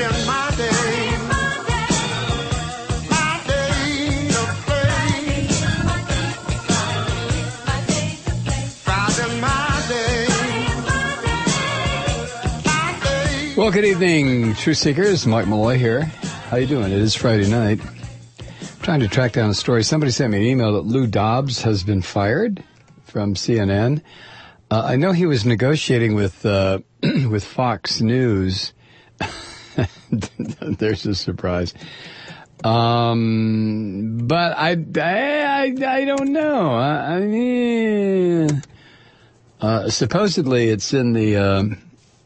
Friday's my day. My day to play. Friday's my day. My day. Well, good evening, Truth Seekers. Mike Malloy here. How you doing? It is Friday night. I'm trying to track down a story. Somebody sent me an email that Lou Dobbs has been fired from CNN. I know he was negotiating with Fox News. There's a surprise. But I don't know. I mean, supposedly it's in the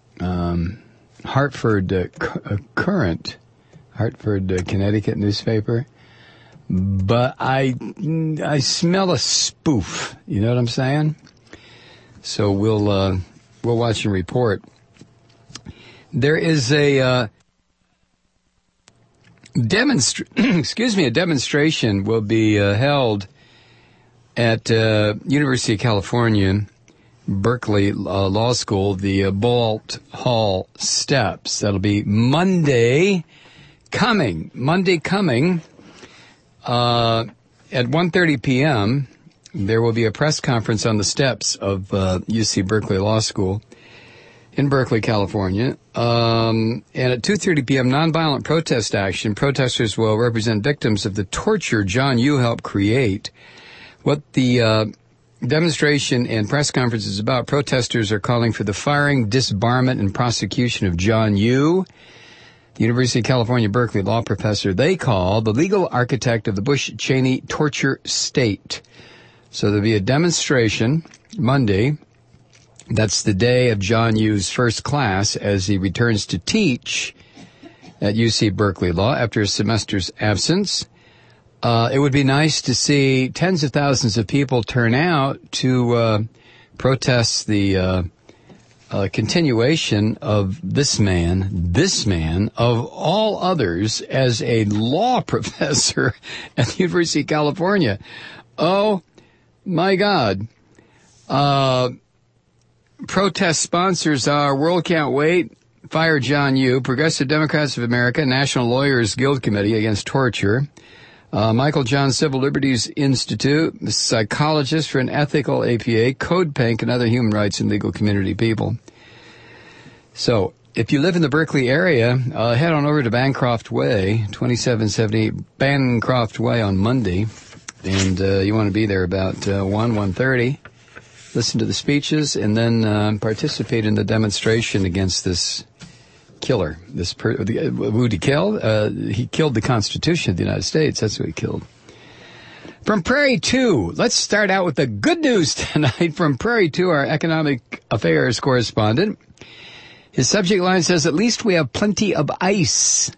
Hartford Courant, Hartford, Connecticut newspaper. But I smell a spoof. You know what I'm saying? So we'll watch and report. There is a demonstration will be held at University of California, Berkeley Law School, the Boalt Hall steps. That'll be Monday coming. At 1:30 p.m., there will be a press conference on the steps of UC Berkeley Law School in Berkeley, California. And at 2:30 p.m., nonviolent protest action. Protesters will represent victims of the torture John Yoo helped create. What the demonstration and press conference is about, protesters are calling for the firing, disbarment, and prosecution of John Yoo, the University of California, Berkeley law professor they call the legal architect of the Bush-Cheney torture state. So there'll be a demonstration Monday. That's the day of John Yoo's first class as he returns to teach at UC Berkeley Law after a semester's absence. It would be nice to see tens of thousands of people turn out to protest the continuation of this man of all others as a law professor at the University of California. Oh my God. Protest sponsors are World Can't Wait, Fire John Yoo, Progressive Democrats of America, National Lawyers Guild Committee Against Torture, Michael John Civil Liberties Institute, Psychologists for an Ethical APA, Code Pink, and other human rights and legal community people. So, if you live in the Berkeley area, head on over to Bancroft Way, 2778 Bancroft Way on Monday, and you want to be there about 1:30. Listen to the speeches, and then participate in the demonstration against this killer. Who did he kill? He killed the Constitution of the United States. That's who he killed. From Prairie 2, let's start out with the good news tonight from Prairie 2, our economic affairs correspondent. His subject line says, at least we have plenty of ice.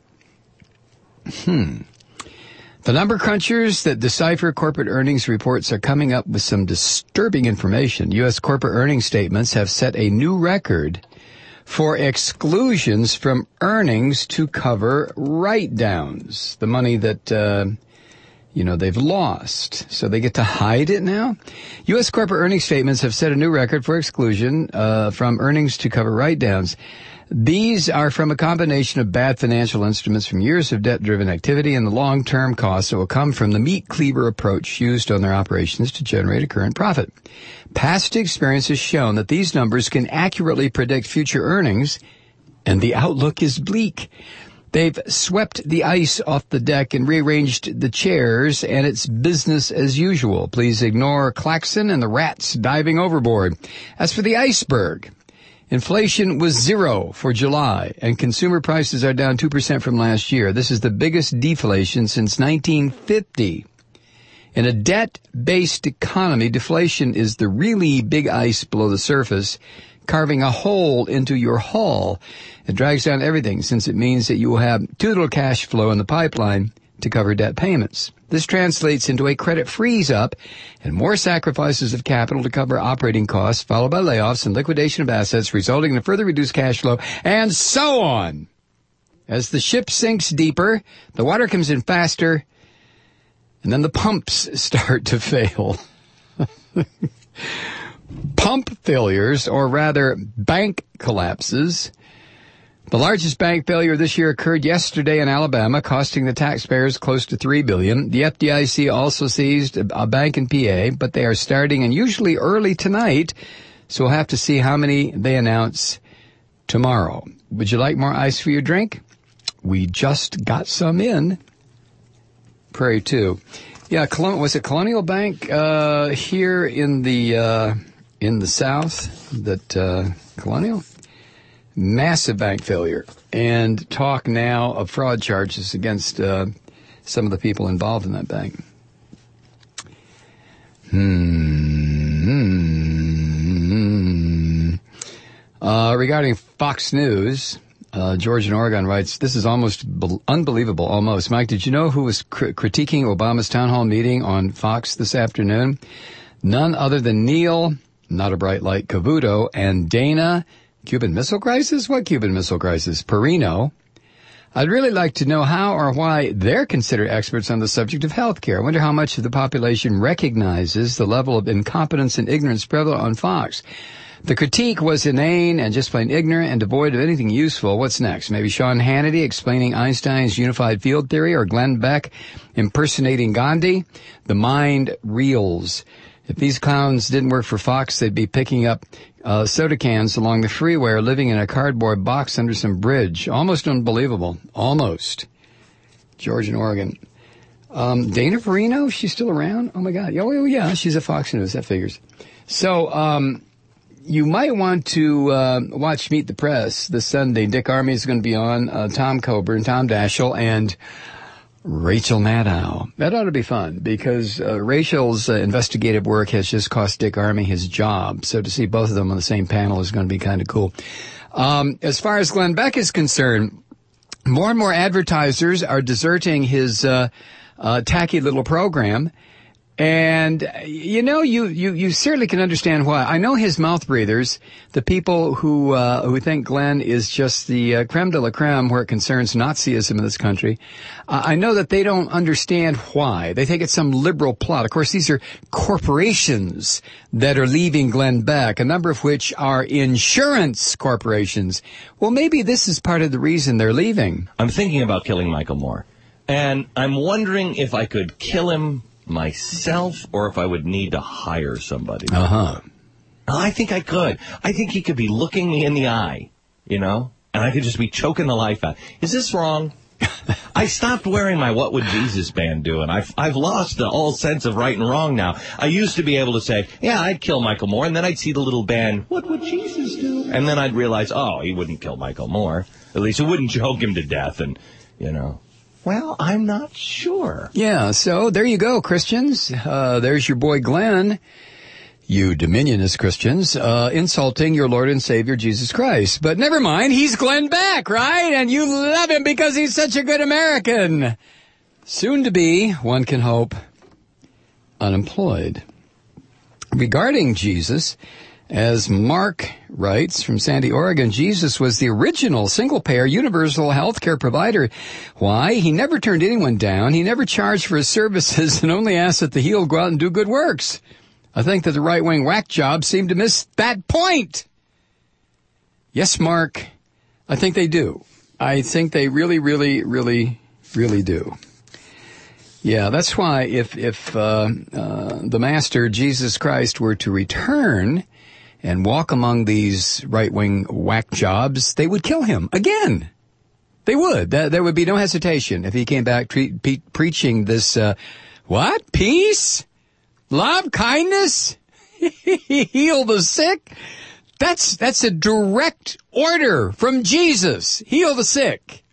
The number crunchers that decipher corporate earnings reports are coming up with some disturbing information. U.S. corporate earnings statements have set a new record for exclusions from earnings to cover write-downs, the money that, they've lost. So they get to hide it now? U.S. corporate earnings statements have set a new record for exclusion from earnings to cover write-downs. These are from a combination of bad financial instruments from years of debt-driven activity and the long-term costs that will come from the meat cleaver approach used on their operations to generate a current profit. Past experience has shown that these numbers can accurately predict future earnings, and the outlook is bleak. They've swept the ice off the deck and rearranged the chairs, and it's business as usual. Please ignore Klaxon and the rats diving overboard. As for the iceberg, inflation was 0 for July, and consumer prices are down 2% from last year. This is the biggest deflation since 1950. In a debt-based economy, deflation is the really big ice below the surface, carving a hole into your hull. It drags down everything since it means that you will have too little cash flow in the pipeline to cover debt payments. This translates into a credit freeze-up and more sacrifices of capital to cover operating costs, followed by layoffs and liquidation of assets, resulting in a further reduced cash flow, and so on. As the ship sinks deeper, the water comes in faster, and then the pumps start to fail. Pump failures, or rather bank collapses, The largest bank failure this year occurred yesterday in Alabama, costing the taxpayers close to $3 billion. The FDIC also seized a bank in PA, but they are starting unusually early tonight, so we'll have to see how many they announce tomorrow. Would you like more ice for your drink? We just got some in. Prairie 2. Yeah, was it Colonial Bank here in the South that Colonial? Massive bank failure, and talk now of fraud charges against some of the people involved in that bank. Regarding Fox News, George in Oregon writes, this is almost unbelievable, almost. Mike, did you know who was critiquing Obama's town hall meeting on Fox this afternoon? None other than Neil, not a bright light, Cavuto, and Dana. Cuban Missile Crisis? What Cuban Missile Crisis? Perino. I'd really like to know how or why they're considered experts on the subject of health care. I wonder how much of the population recognizes the level of incompetence and ignorance prevalent on Fox. The critique was inane and just plain ignorant and devoid of anything useful. What's next? Maybe Sean Hannity explaining Einstein's unified field theory, or Glenn Beck impersonating Gandhi? The mind reels. If these clowns didn't work for Fox, they'd be picking up soda cans along the freeway or living in a cardboard box under some bridge. Almost unbelievable. Almost. George in Oregon. Dana Perino, she's still around? Oh, my God. Oh, yeah, she's at Fox News. That figures. So, you might want to watch Meet the Press this Sunday. Dick Armey is going to be on, Tom Coburn, Tom Daschle, and Rachel Maddow. That ought to be fun, because Rachel's investigative work has just cost Dick Armey his job. So to see both of them on the same panel is going to be kind of cool. As far as Glenn Beck is concerned, more and more advertisers are deserting his tacky little program. And, you know, you certainly can understand why. I know his mouth breathers, the people who think Glenn is just the creme de la creme where it concerns Nazism in this country. I know that they don't understand why. They think it's some liberal plot. Of course, these are corporations that are leaving Glenn Beck, a number of which are insurance corporations. Well, maybe this is part of the reason they're leaving. I'm thinking about killing Michael Moore, and I'm wondering if I could kill him myself, or if I would need to hire somebody. I think I could. I think he could be looking me in the eye, you know, and I could just be choking the life out. Is this wrong? I stopped wearing my What Would Jesus band do, and I've lost the whole sense of right and wrong now. I used to be able to say, yeah, I'd kill Michael Moore, and then I'd see the little band, What Would Jesus do? And then I'd realize, oh, he wouldn't kill Michael Moore. At least he wouldn't choke him to death, and, you know. Well, I'm not sure. Yeah, so there you go, Christians. There's your boy Glenn, you Dominionist Christians, insulting your Lord and Savior Jesus Christ. But never mind, he's Glenn Beck, right? And you love him because he's such a good American. Soon to be, one can hope, unemployed. Regarding Jesus, as Mark writes from Sandy, Oregon, Jesus was the original single-payer universal health care provider. Why? He never turned anyone down. He never charged for his services and only asked that the healed go out and do good works. I think that the right-wing whack jobs seem to miss that point. Yes, Mark, I think they do. I think they really, really, really, really do. Yeah, that's why if the Master, Jesus Christ, were to return and walk among these right-wing whack jobs, they would kill him again. They would. There would be no hesitation if he came back preaching this, what? Peace? Love? Kindness? Heal the sick? That's a direct order from Jesus. Heal the sick.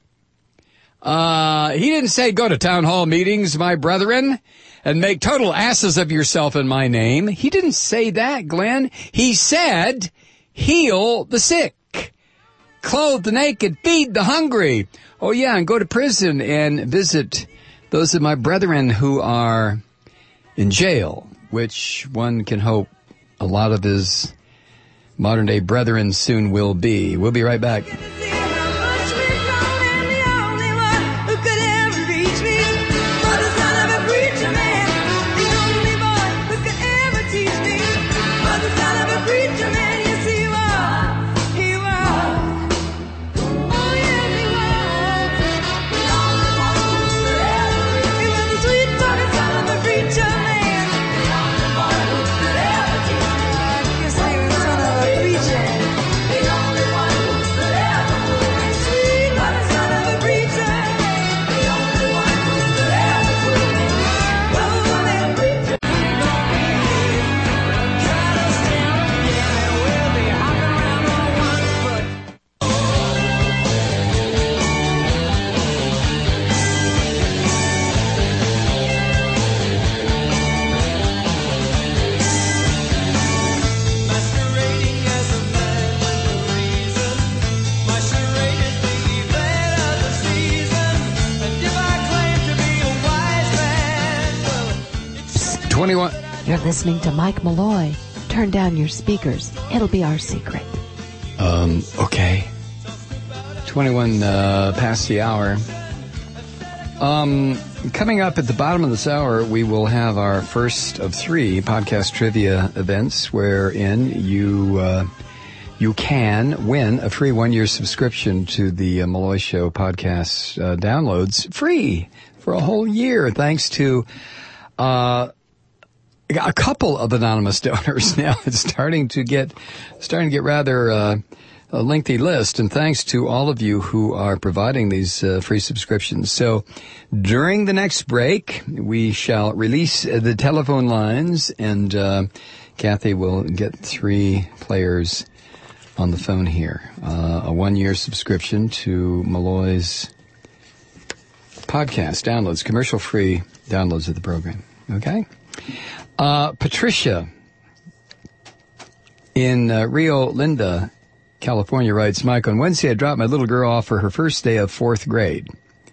He didn't say go to town hall meetings, my brethren, and make total asses of yourself in my name. He didn't say that, Glenn. He said, heal the sick, clothe the naked, feed the hungry. Oh, yeah, and go to prison and visit those of my brethren who are in jail, which one can hope a lot of his modern-day brethren soon will be. We'll be right back. 21. You're listening to Mike Malloy. Turn down your speakers. It'll be our secret. Okay. 21 past the hour. Coming up at the bottom of this hour, we will have our first of 3 podcast trivia events wherein you can win a free 1-year subscription to the Malloy Show podcast downloads, free for a whole year, thanks to a couple of anonymous donors now. It's starting to get rather a lengthy list, and thanks to all of you who are providing these free subscriptions. So during the next break, we shall release the telephone lines, and Kathy will get 3 players on the phone here. A 1-year subscription to Malloy's podcast downloads, commercial-free downloads of the program. Okay? Patricia in Rio Linda, California writes, Mike, on Wednesday I dropped my little girl off for her first day of 4th grade.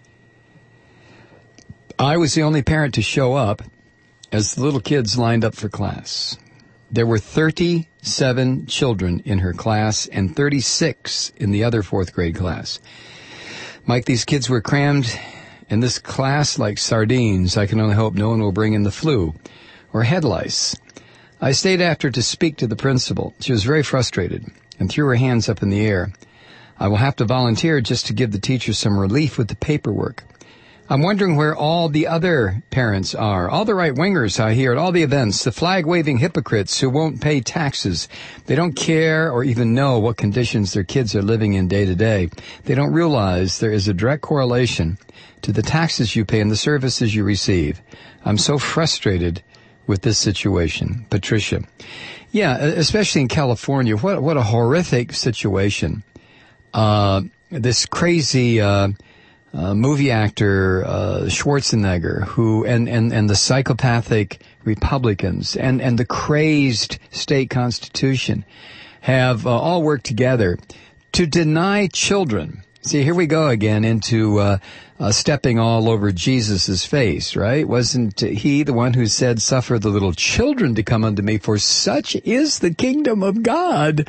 I was the only parent to show up as the little kids lined up for class. There were 37 children in her class and 36 in the other 4th grade class. Mike, these kids were crammed in this class like sardines. I can only hope no one will bring in the flu or head lice. I stayed after to speak to the principal. She was very frustrated and threw her hands up in the air. I will have to volunteer just to give the teacher some relief with the paperwork. I'm wondering where all the other parents are, all the right-wingers I hear at all the events, the flag-waving hypocrites who won't pay taxes. They don't care or even know what conditions their kids are living in day to day. They don't realize there is a direct correlation to the taxes you pay and the services you receive. I'm so frustrated with this situation. Patricia. Yeah, especially in California. What a horrific situation. This crazy movie actor Schwarzenegger, who and the psychopathic Republicans and the crazed state constitution have all worked together to deny children. See, here we go again into stepping all over Jesus' face, right? Wasn't he the one who said, "Suffer the little children to come unto me, for such is the kingdom of God"?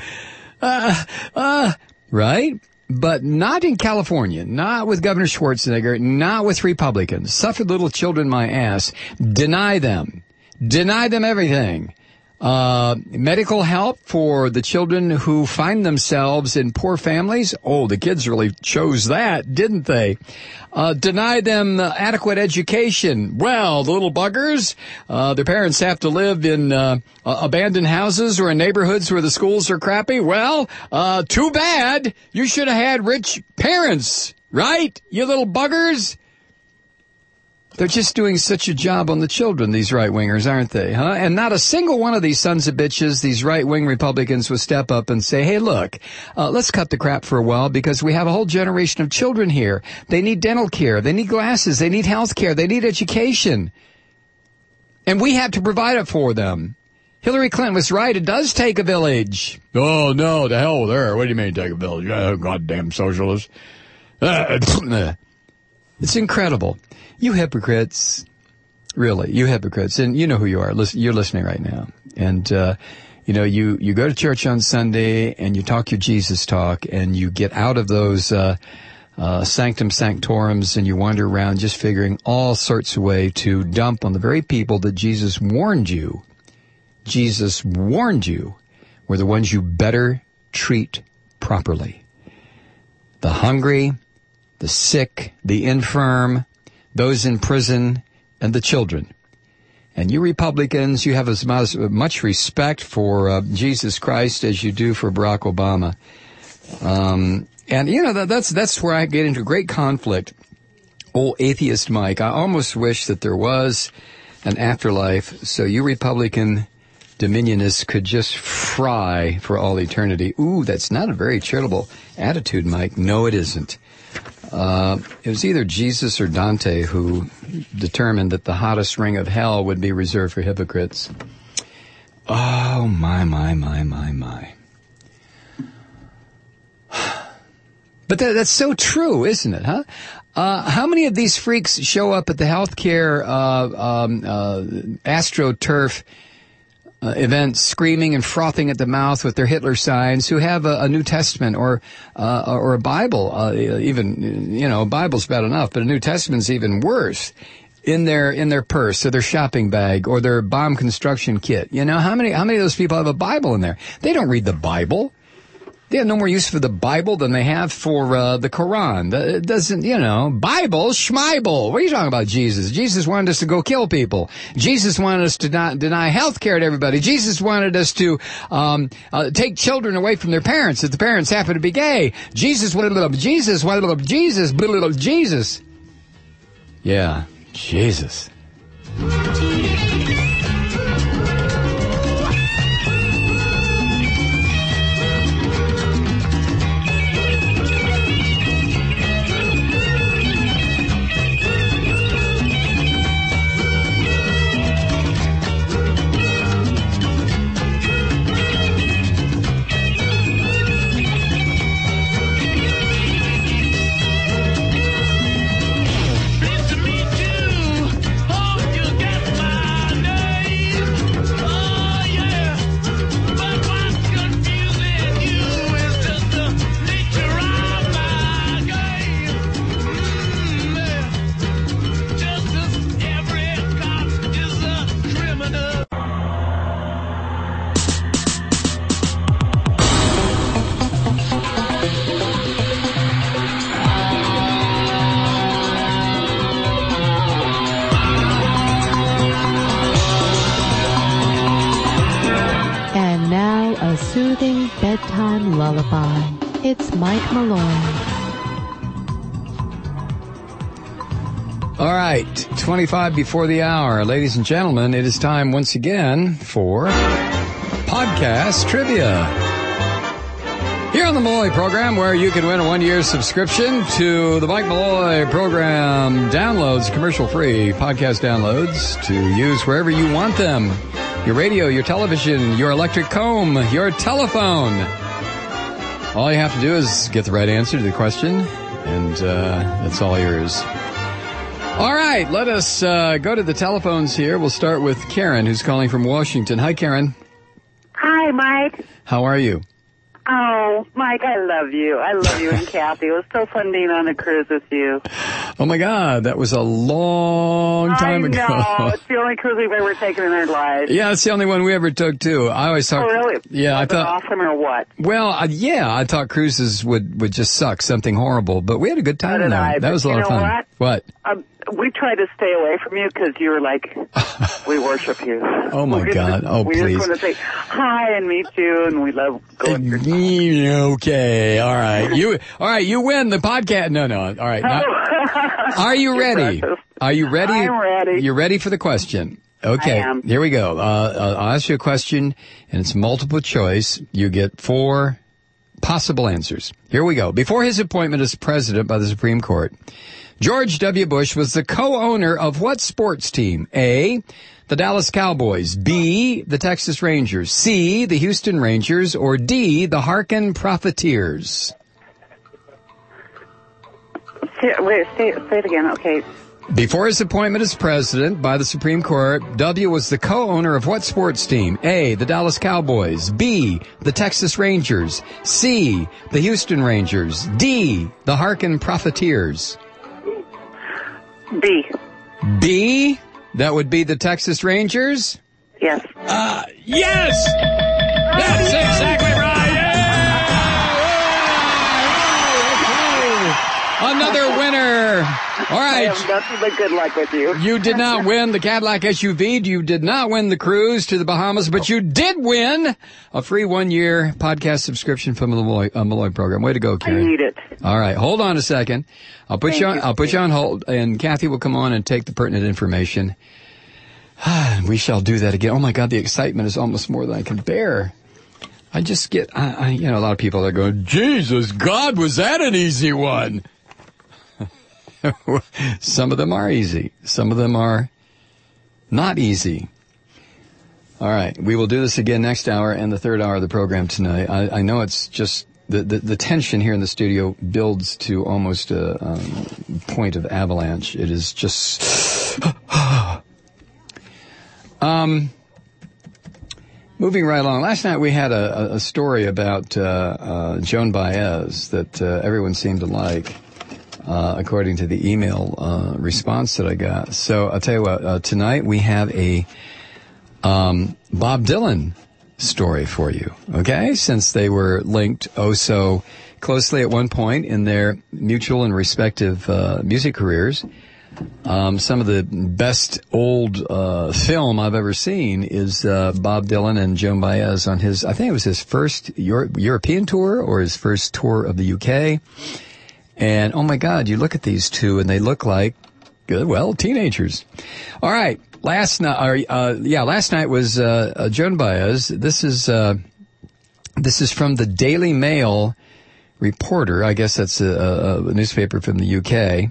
Right? But not in California, not with Governor Schwarzenegger, not with Republicans. Suffer little children my ass. Deny them. Deny them everything. Medical help for the children who find themselves in poor families. Oh, the kids really chose that, didn't they? Deny them adequate education. Well, the little buggers, their parents have to live in abandoned houses or in neighborhoods where the schools are crappy. Well, too bad. You should have had rich parents, right? You little buggers. They're just doing such a job on the children, these right-wingers, aren't they, huh? And not a single one of these sons of bitches, these right-wing Republicans, will step up and say, hey, look, let's cut the crap for a while because we have a whole generation of children here. They need dental care. They need glasses. They need health care. They need education. And we have to provide it for them. Hillary Clinton was right. It does take a village. Oh, no, to hell with her. What do you mean take a village? Goddamn socialist. It's incredible. You hypocrites, really, you hypocrites, and you know who you are. You're listening right now. And, you go to church on Sunday and you talk your Jesus talk and you get out of those sanctum sanctorums and you wander around just figuring all sorts of way to dump on the very people that Jesus warned you were the ones you better treat properly. The hungry, the sick, the infirm, those in prison, and the children. And you Republicans, you have as much respect for Jesus Christ as you do for Barack Obama. And that's where I get into great conflict. Oh, atheist Mike, I almost wish that there was an afterlife so you Republican Dominionists could just fry for all eternity. Ooh, that's not a very charitable attitude, Mike. No, it isn't. It was either Jesus or Dante who determined that the hottest ring of hell would be reserved for hypocrites. Oh, my. But that's so true, isn't it, huh? How many of these freaks show up at the healthcare AstroTurf events screaming and frothing at the mouth with their Hitler signs, who have a New Testament or a Bible, even, Bible's bad enough, but a New Testament's even worse, in their purse or their shopping bag or their bomb construction kit? How many of those people have a Bible in there? They don't read the Bible. They have no more use for the Bible than they have for the Quran. It doesn't, Bible, schmibel. What are you talking about, Jesus? Jesus wanted us to go kill people. Jesus wanted us to not deny health care to everybody. Jesus wanted us to take children away from their parents if the parents happen to be gay. Jesus wanted Jesus. Yeah, Jesus. Soothing bedtime lullaby. It's Mike Malloy. All right, 25 before the hour. Ladies and gentlemen, it is time once again for Podcast Trivia. Here on the Malloy program, where you can win a 1-year subscription to the Mike Malloy program downloads, commercial-free podcast downloads to use wherever you want them. Your radio, your television, your electric comb, your telephone. All you have to do is get the right answer to the question, and that's all yours. All right, let us go to the telephones here. We'll start with Karen, who's calling from Washington. Hi, Karen. Hi, Mike. How are you? Oh, Mike, I love you. I love you and Kathy. It was so fun being on a cruise with you. Oh, my God. That was a long time ago. I know. It's the only cruise we've ever taken in our lives. Yeah, it's the only one we ever took, too. I always thought... Oh, really? Yeah, Was I thought... it awesome or what? Well, I thought cruises would just suck, something horrible. But we had a good time in there. That was a lot of fun. What? We tried to stay away from you because you were like, we worship you. Oh, my God. Oh, we please. We just want to say hi and meet you, and we love going through. Okay, all right. You win the podcast. No, all right. Now, are you ready? Are you ready? I'm ready. You're ready for the question? Okay, I am. Here we go. I'll ask you a question, and it's multiple choice. You get 4 possible answers. Here we go. Before his appointment as president by the Supreme Court, George W. Bush was the co-owner of what sports team? A, the Dallas Cowboys, B, the Texas Rangers, C, the Houston Rangers, or D, the Harkin Profiteers? Say it again, okay. Before his appointment as president by the Supreme Court, W was the co-owner of what sports team? A, the Dallas Cowboys, B, the Texas Rangers, C, the Houston Rangers, D, the Harkin Profiteers? B. B? That would be the Texas Rangers? Yes. Yes! That's exactly right! Yay! Another winner! All right. I have nothing but good luck with you. You did not win the Cadillac SUV. You did not win the cruise to the Bahamas, but you did win a free 1-year podcast subscription from the Malloy program. Way to go, Karen. I need it. All right. Hold on a second. I'll put you on hold, and Kathy will come on and take the pertinent information. We shall do that again. Oh, my God, the excitement is almost more than I can bear. I just get, a lot of people are going, Jesus, God, was that an easy one? Some of them are easy. Some of them are not easy. All right. We will do this again next hour and the third hour of the program tonight. I know it's just the tension here in the studio builds to almost a point of avalanche. It is just... Moving right along. Last night we had a story about Joan Baez that everyone seemed to like, according to the email response that I got. So I'll tell you what, tonight we have a Bob Dylan story for you, okay? Since they were linked oh so closely at one point in their mutual and respective music careers. Some of the best old film I've ever seen is Bob Dylan and Joan Baez on his, I think it was his first European tour or his first tour of the UK. And, oh my God, you look at these two and they look like, well, teenagers. All right. Last night was Joan Baez. This is from the Daily Mail Reporter. I guess that's a newspaper from the UK.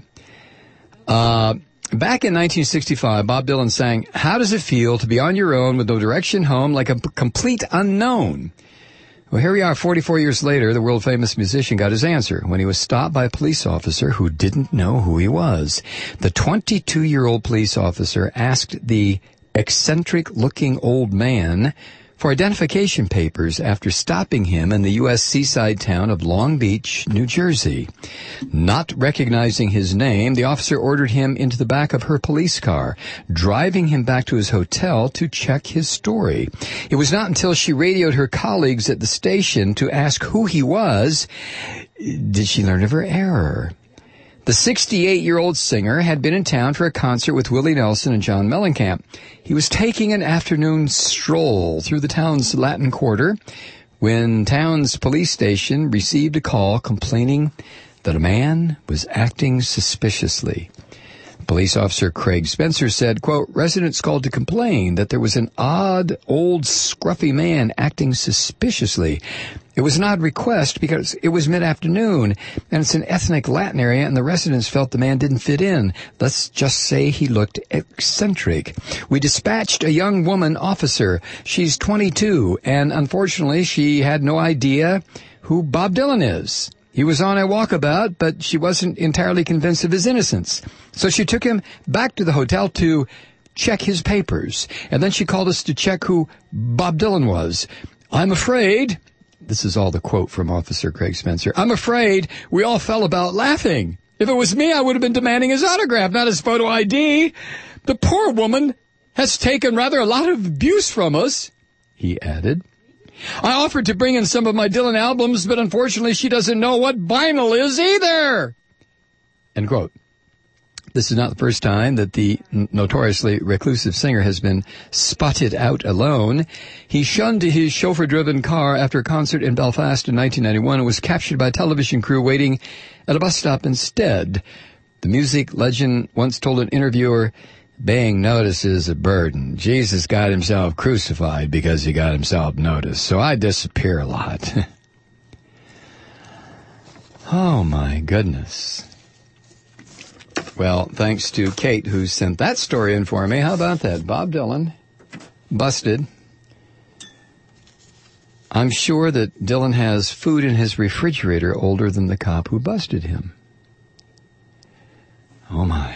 Back in 1965, Bob Dylan sang, "How does it feel to be on your own with no direction home, like a complete unknown?" Well, here we are 44 years later. The world-famous musician got his answer when he was stopped by a police officer who didn't know who he was. The 22-year-old police officer asked the eccentric-looking old man for identification papers after stopping him in the U.S. seaside town of Long Beach, New Jersey. Not recognizing his name, the officer ordered him into the back of her police car, driving him back to his hotel to check his story. It was not until she radioed her colleagues at the station to ask who he was did she learn of her error. The 68-year-old singer had been in town for a concert with Willie Nelson and John Mellencamp. He was taking an afternoon stroll through the town's Latin Quarter when town's police station received a call complaining that a man was acting suspiciously. Police officer Craig Spencer said, quote, "Residents called to complain that there was an odd, old, scruffy man acting suspiciously. It was an odd request because it was mid-afternoon, and it's an ethnic Latin area, and the residents felt the man didn't fit in. Let's just say he looked eccentric. We dispatched a young woman officer. She's 22, and unfortunately she had no idea who Bob Dylan is. He was on a walkabout, but she wasn't entirely convinced of his innocence. So she took him back to the hotel to check his papers, and then she called us to check who Bob Dylan was. I'm afraid..." This is all the quote from Officer Craig Spencer. "I'm afraid we all fell about laughing. If it was me, I would have been demanding his autograph, not his photo ID. The poor woman has taken rather a lot of abuse from us," he added. "I offered to bring in some of my Dylan albums, but unfortunately she doesn't know what vinyl is either." End quote. This is not the first time that the notoriously reclusive singer has been spotted out alone. He shunned his chauffeur-driven car after a concert in Belfast in 1991 and was captured by a television crew waiting at a bus stop instead. The music legend once told an interviewer, "Being noticed is a burden. Jesus got himself crucified because he got himself noticed, so I disappear a lot." Oh, my goodness. Well, thanks to Kate, who sent that story in for me. How about that? Bob Dylan, busted. I'm sure that Dylan has food in his refrigerator older than the cop who busted him. Oh, my.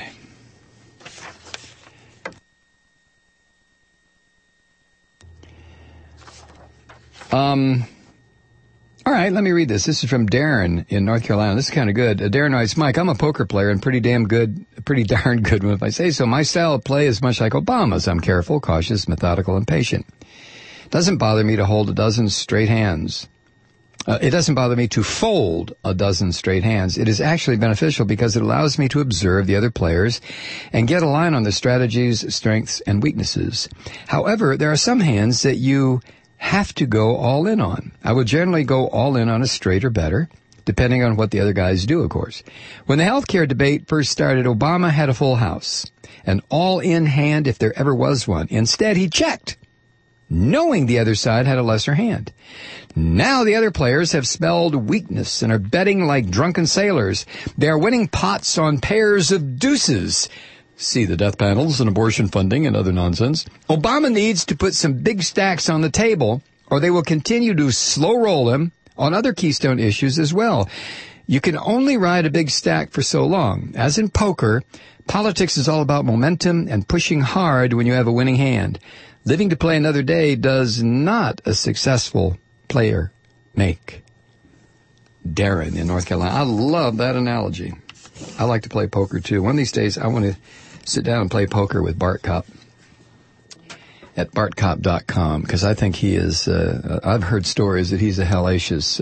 All right, let me read this. This is from Darren in North Carolina. This is kind of good. Darren writes, "Mike, I'm a poker player and pretty darn good if I say so. My style of play is much like Obama's. I'm careful, cautious, methodical, and patient. It doesn't bother me to hold a dozen straight hands. It doesn't bother me to fold a dozen straight hands. It is actually beneficial because it allows me to observe the other players and get a line on their strategies, strengths, and weaknesses. However, there are some hands that you have to go all in on. I would generally go all in on a straight or better, depending on what the other guys do, of course. When the healthcare debate first started, Obama had a full house, an all-in hand if there ever was one. Instead, he checked, knowing the other side had a lesser hand. Now the other players have smelled weakness and are betting like drunken sailors. They are winning pots on pairs of deuces. See the death panels and abortion funding and other nonsense. Obama needs to put some big stacks on the table, or they will continue to slow roll him on other keystone issues as well. You can only ride a big stack for so long. As in poker, politics is all about momentum and pushing hard when you have a winning hand. Living to play another day does not a successful player make. Darren in North Carolina. I love that analogy. I like to play poker too. One of these days, I want to sit down and play poker with Bart Kopp at bartkopp.com, because I think he is, I've heard stories that he's a hellacious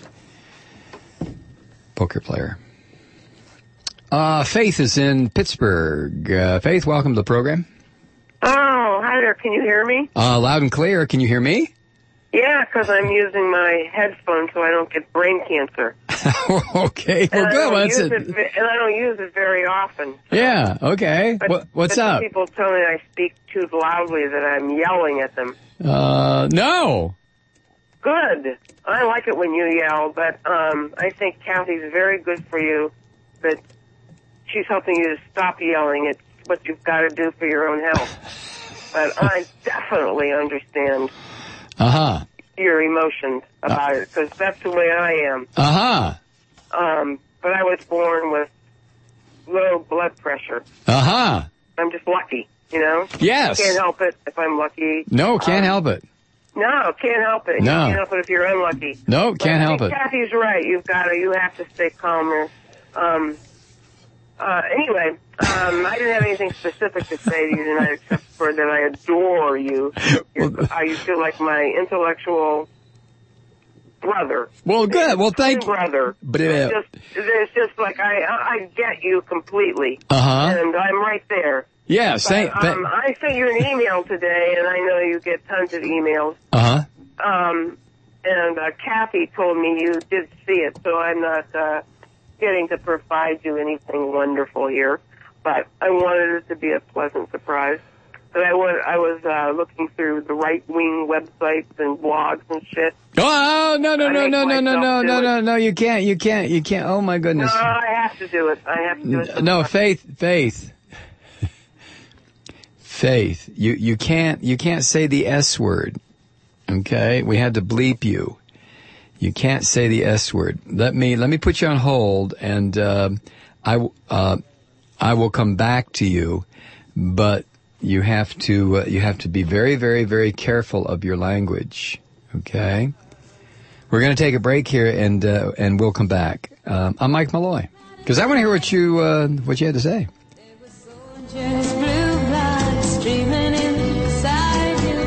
poker player. Faith is in Pittsburgh. Faith, welcome to the program. Oh, hi there. Can you hear me? Loud and clear. Can you hear me? Yeah, because I'm using my headphones so I don't get brain cancer. Okay, well, good. And I don't use it very often. Yeah, okay. What's up? People tell me I speak too loudly, that I'm yelling at them. No. Good. I like it when you yell, but I think Kathy's very good for you, that she's helping you to stop yelling. It's what you've got to do for your own health. But I definitely understand your emotions about it, because that's the way I am. But I was born with low blood pressure. I'm just lucky, you know? Yes. Can't help it if I'm lucky. No, can't help it. No, can't help it. No. You can't help it if you're unlucky. No, can't help it. Kathy's right. You have to stay calmer. Anyway, I didn't have anything specific to say to you tonight, except for that I adore you. You feel like my intellectual brother. Well, good. Well, thank you. Brother. But it's just like I get you completely. And I'm right there. Yeah, I sent you an email today, and I know you get tons of emails. And Kathy told me you did see it, so I'm not getting to provide you anything wonderful here. But I wanted it to be a pleasant surprise. But I was looking through the right-wing websites and blogs and shit. Oh, no, you can't. Oh, my goodness. No, I have to do it. No, Faith, you can't say the S word. Okay? We had to bleep you. You can't say the S word. Let me put you on hold, and I will come back to you, but you have to be very, very, very careful of your language. Okay? We're going to take a break here, and we'll come back. I'm Mike Malloy, because I want to hear what you had to say. Streaming inside your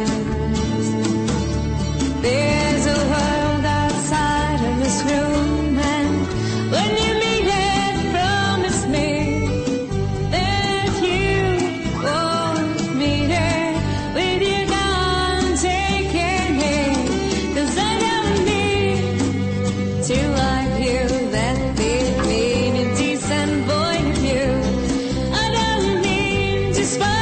veins. There's a world outside of this room, and when you meet it, promise me that you won't meet it with your gun taking me. 'Cause I don't need to like you, that leave me in a decent point of view. I don't need to spoil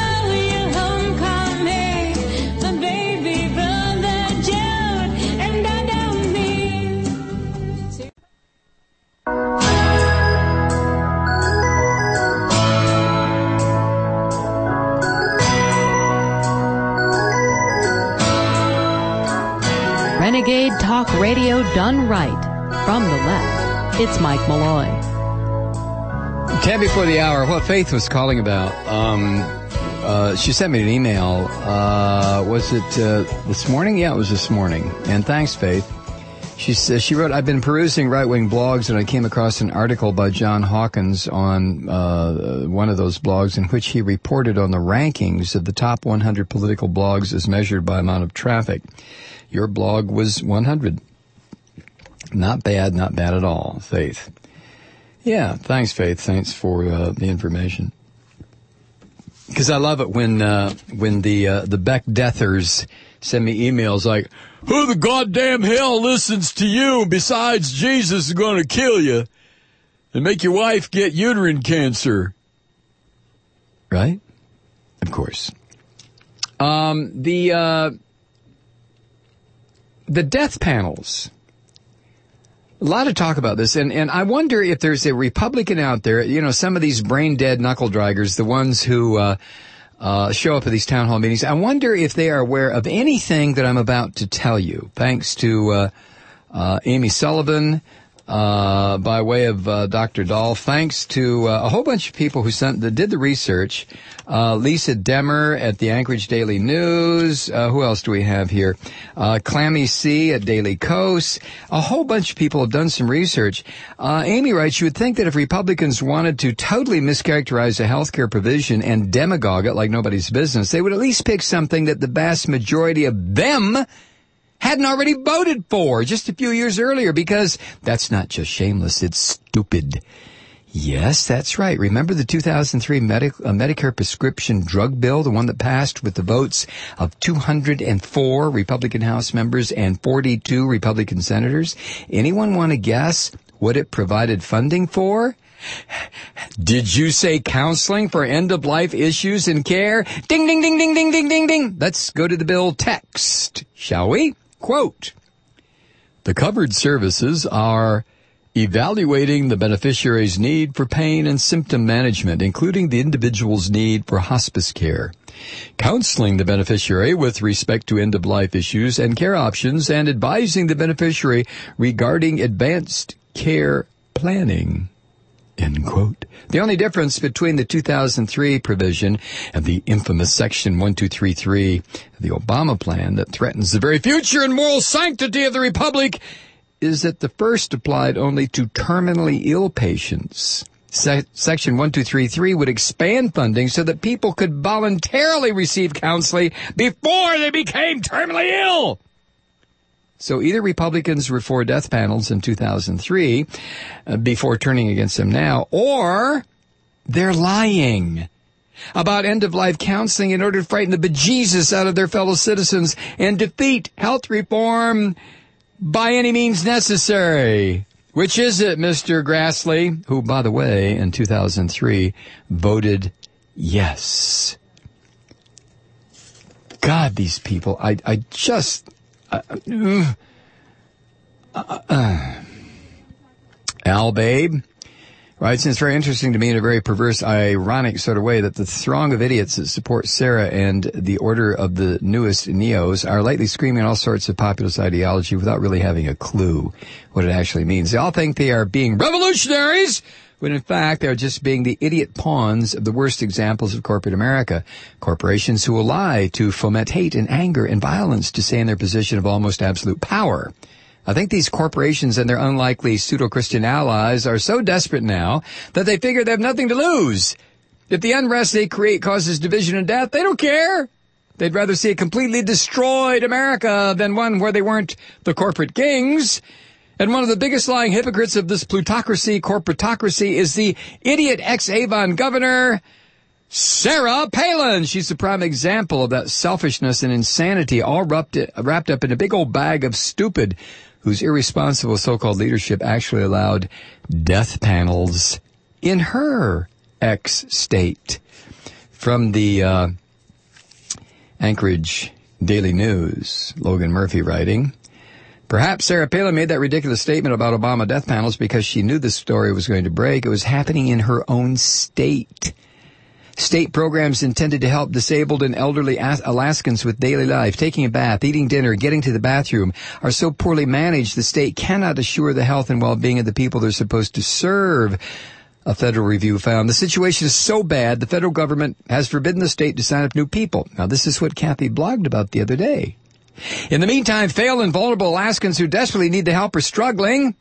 Renegade Talk Radio done right. From the left, it's Mike Malloy. 10 before the hour, what Faith was calling about, she sent me an email. Was it this morning? Yeah, it was this morning. And thanks, Faith. She wrote, I've been perusing right-wing blogs, and I came across an article by John Hawkins on one of those blogs in which he reported on the rankings of the top 100 political blogs as measured by amount of traffic. Your blog was 100. Not bad at all, Faith. Yeah, thanks, Faith. Thanks for the information. Because I love it when the Beck Deathers send me emails like, who the goddamn hell listens to you besides Jesus is going to kill you and make your wife get uterine cancer? Right? Of course. The death panels. A lot of talk about this, and I wonder if there's a Republican out there, you know, some of these brain-dead knuckle-draggers, the ones who show up at these town hall meetings, I wonder if they are aware of anything that I'm about to tell you, thanks to Amy Sullivan, by way of Dr. Dahl. Thanks to a whole bunch of people who did the research. Lisa Demmer at the Anchorage Daily News. Who else do we have here? Clammy C at Daily Kos. A whole bunch of people have done some research. Amy writes, you would think that if Republicans wanted to totally mischaracterize a healthcare provision and demagogue it like nobody's business, they would at least pick something that the vast majority of them hadn't already voted for just a few years earlier, because that's not just shameless, it's stupid. Yes, that's right. Remember the 2003 Medicare prescription drug bill, the one that passed with the votes of 204 Republican House members and 42 Republican senators? Anyone want to guess what it provided funding for? Did you say counseling for end-of-life issues and care? Ding, ding, ding, ding, ding, ding, ding, ding. Let's go to the bill text, shall we? Quote, the covered services are evaluating the beneficiary's need for pain and symptom management, including the individual's need for hospice care, counseling the beneficiary with respect to end-of-life issues and care options, and advising the beneficiary regarding advanced care planning. End quote. The only difference between the 2003 provision and the infamous Section 1233 of the Obama plan that threatens the very future and moral sanctity of the Republic is that the first applied only to terminally ill patients. Section 1233 would expand funding so that people could voluntarily receive counseling before they became terminally ill. So either Republicans were for death panels in 2003 before turning against them now, or they're lying about end-of-life counseling in order to frighten the bejesus out of their fellow citizens and defeat health reform by any means necessary. Which is it, Mr. Grassley, who, by the way, in 2003 voted yes. God, these people, I just... Al Babe writes, and it's very interesting to me in a very perverse, ironic sort of way that the throng of idiots that support Sarah and the order of the newest neos are lately screaming all sorts of populist ideology without really having a clue what it actually means. They all think they are being revolutionaries, when in fact they're just being the idiot pawns of the worst examples of corporate America. Corporations who will lie to foment hate and anger and violence to stay in their position of almost absolute power. I think these corporations and their unlikely pseudo-Christian allies are so desperate now that they figure they have nothing to lose. If the unrest they create causes division and death, they don't care. They'd rather see a completely destroyed America than one where they weren't the corporate kings. And one of the biggest lying hypocrites of this plutocracy, corporatocracy, is the idiot ex-Avon governor, Sarah Palin. She's the prime example of that selfishness and insanity all wrapped up in a big old bag of stupid, whose irresponsible so-called leadership actually allowed death panels in her ex-state. From the Anchorage Daily News, Logan Murphy writing, perhaps Sarah Palin made that ridiculous statement about Obama death panels because she knew this story was going to break. It was happening in her own state. State programs intended to help disabled and elderly Alaskans with daily life, taking a bath, eating dinner, getting to the bathroom, are so poorly managed the state cannot assure the health and well-being of the people they're supposed to serve. A federal review found the situation is so bad the federal government has forbidden the state to sign up new people. Now, this is what Kathy blogged about the other day. In the meantime, failed and vulnerable Alaskans who desperately need the help are struggling.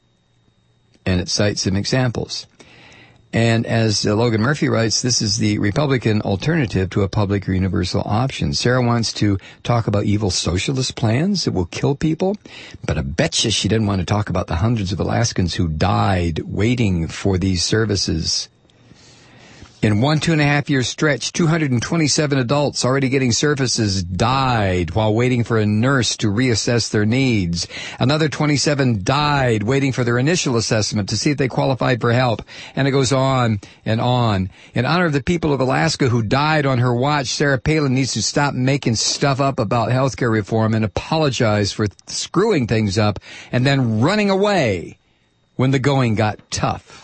And it cites some examples. And as Logan Murphy writes, this is the Republican alternative to a public or universal option. Sarah wants to talk about evil socialist plans that will kill people, but I betcha she didn't want to talk about the hundreds of Alaskans who died waiting for these services. In 2.5 year stretch, 227 adults already getting services died while waiting for a nurse to reassess their needs. Another 27 died waiting for their initial assessment to see if they qualified for help. And it goes on and on. In honor of the people of Alaska who died on her watch, Sarah Palin needs to stop making stuff up about healthcare reform and apologize for screwing things up and then running away when the going got tough.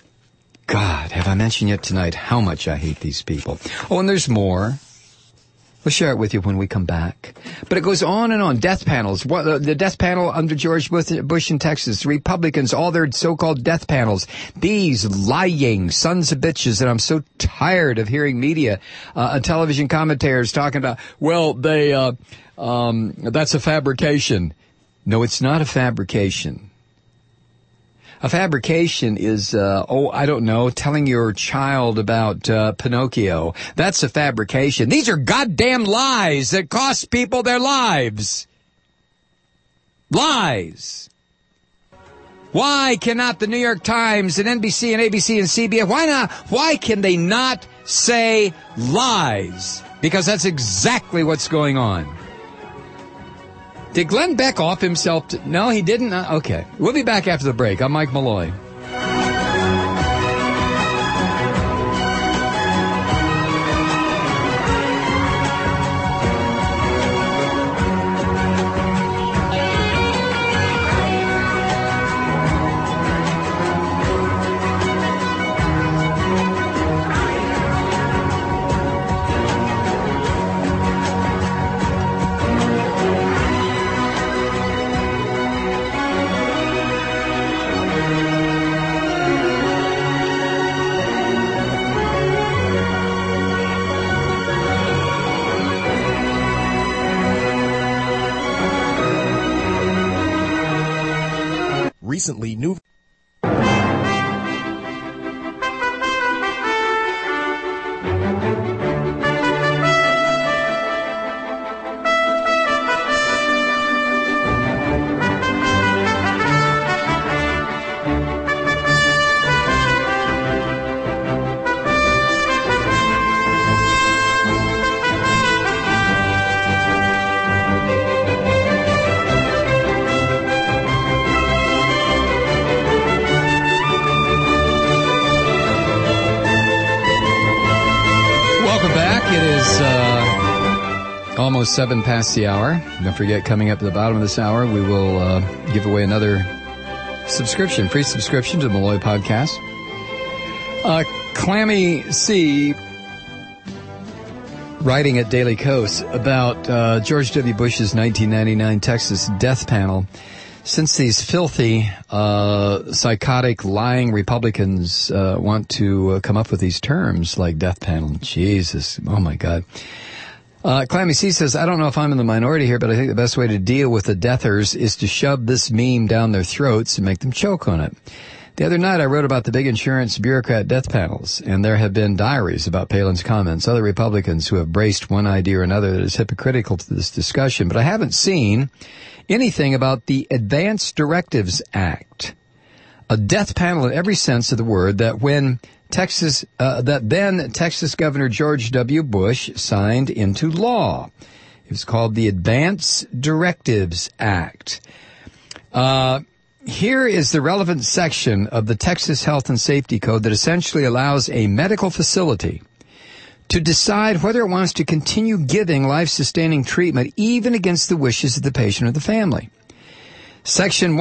God, have I mentioned yet tonight how much I hate these people? Oh, and there's more. We'll share it with you when we come back. But it goes on and on. Death panels. The death panel under George Bush in Texas. The Republicans, all their so-called death panels. These lying sons of bitches that I'm so tired of hearing media, television commentators talking about, well, that's a fabrication. No, it's not a fabrication. A fabrication is, I don't know, telling your child about Pinocchio. That's a fabrication. These are goddamn lies that cost people their lives. Lies. Why cannot the New York Times and NBC and ABC and CBS, why not? Why can they not say lies? Because that's exactly what's going on. Did Glenn Beck off himself? No, he didn't. Okay. We'll be back after the break. I'm Mike Malloy. Recently, new almost 7 past the hour. Don't forget, coming up at the bottom of this hour, we will give away another subscription, free subscription to the Malloy Podcast. Clammy C, writing at Daily Kos about George W. Bush's 1999 Texas death panel. Since these filthy, psychotic, lying Republicans want to come up with these terms like death panel, Jesus, oh my God. Clammy C says, I don't know if I'm in the minority here, but I think the best way to deal with the deathers is to shove this meme down their throats and make them choke on it. The other night I wrote about the big insurance bureaucrat death panels, and there have been diaries about Palin's comments, other Republicans who have braced one idea or another that is hypocritical to this discussion, but I haven't seen anything about the Advance Directives Act, a death panel in every sense of the word that then Texas Governor George W. Bush signed into law. It was called the Advance Directives Act. Here is the relevant section of the Texas Health and Safety Code that essentially allows a medical facility to decide whether it wants to continue giving life-sustaining treatment even against the wishes of the patient or the family. Section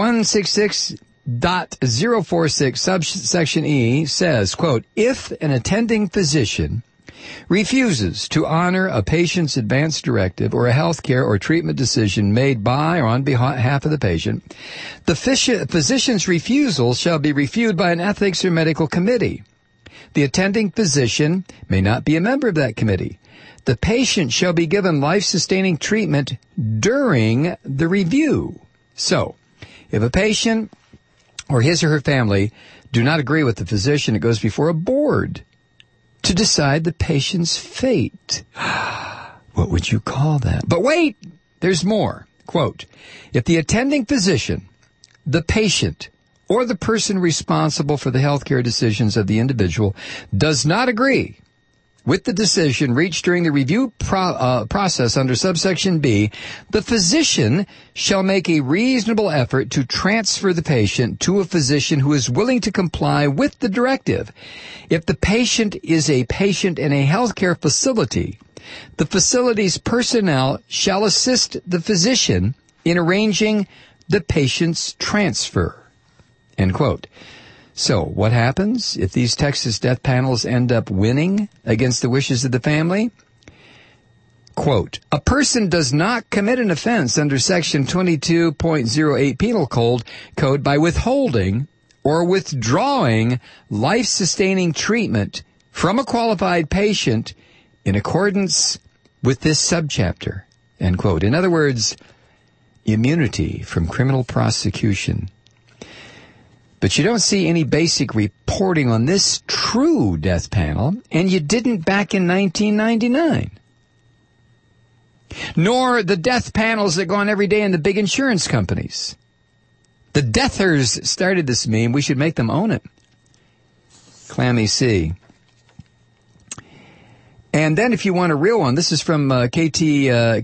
166.046 subsection E says, quote, if an attending physician refuses to honor a patient's advance directive or a health care or treatment decision made by or on behalf of the patient, the physician's refusal shall be reviewed by an ethics or medical committee. The attending physician may not be a member of that committee. The patient shall be given life-sustaining treatment during the review. So, if a patient or his or her family do not agree with the physician, it goes before a board to decide the patient's fate. What would you call that? But wait, there's more. Quote, if the attending physician, the patient, or the person responsible for the healthcare decisions of the individual does not agree with the decision reached during the review process under subsection B, the physician shall make a reasonable effort to transfer the patient to a physician who is willing to comply with the directive. If the patient is a patient in a healthcare facility, the facility's personnel shall assist the physician in arranging the patient's transfer. End quote. So, what happens if these Texas death panels end up winning against the wishes of the family? quote, a person does not commit an offense under Section 22.08 Penal Code by withholding or withdrawing life-sustaining treatment from a qualified patient in accordance with this subchapter, end quote. In other words, immunity from criminal prosecution. But you don't see any basic reporting on this true death panel, and you didn't back in 1999. Nor the death panels that go on every day in the big insurance companies. The deathers started this meme. We should make them own it. Clammy C. And then if you want a real one, this is from KTLA.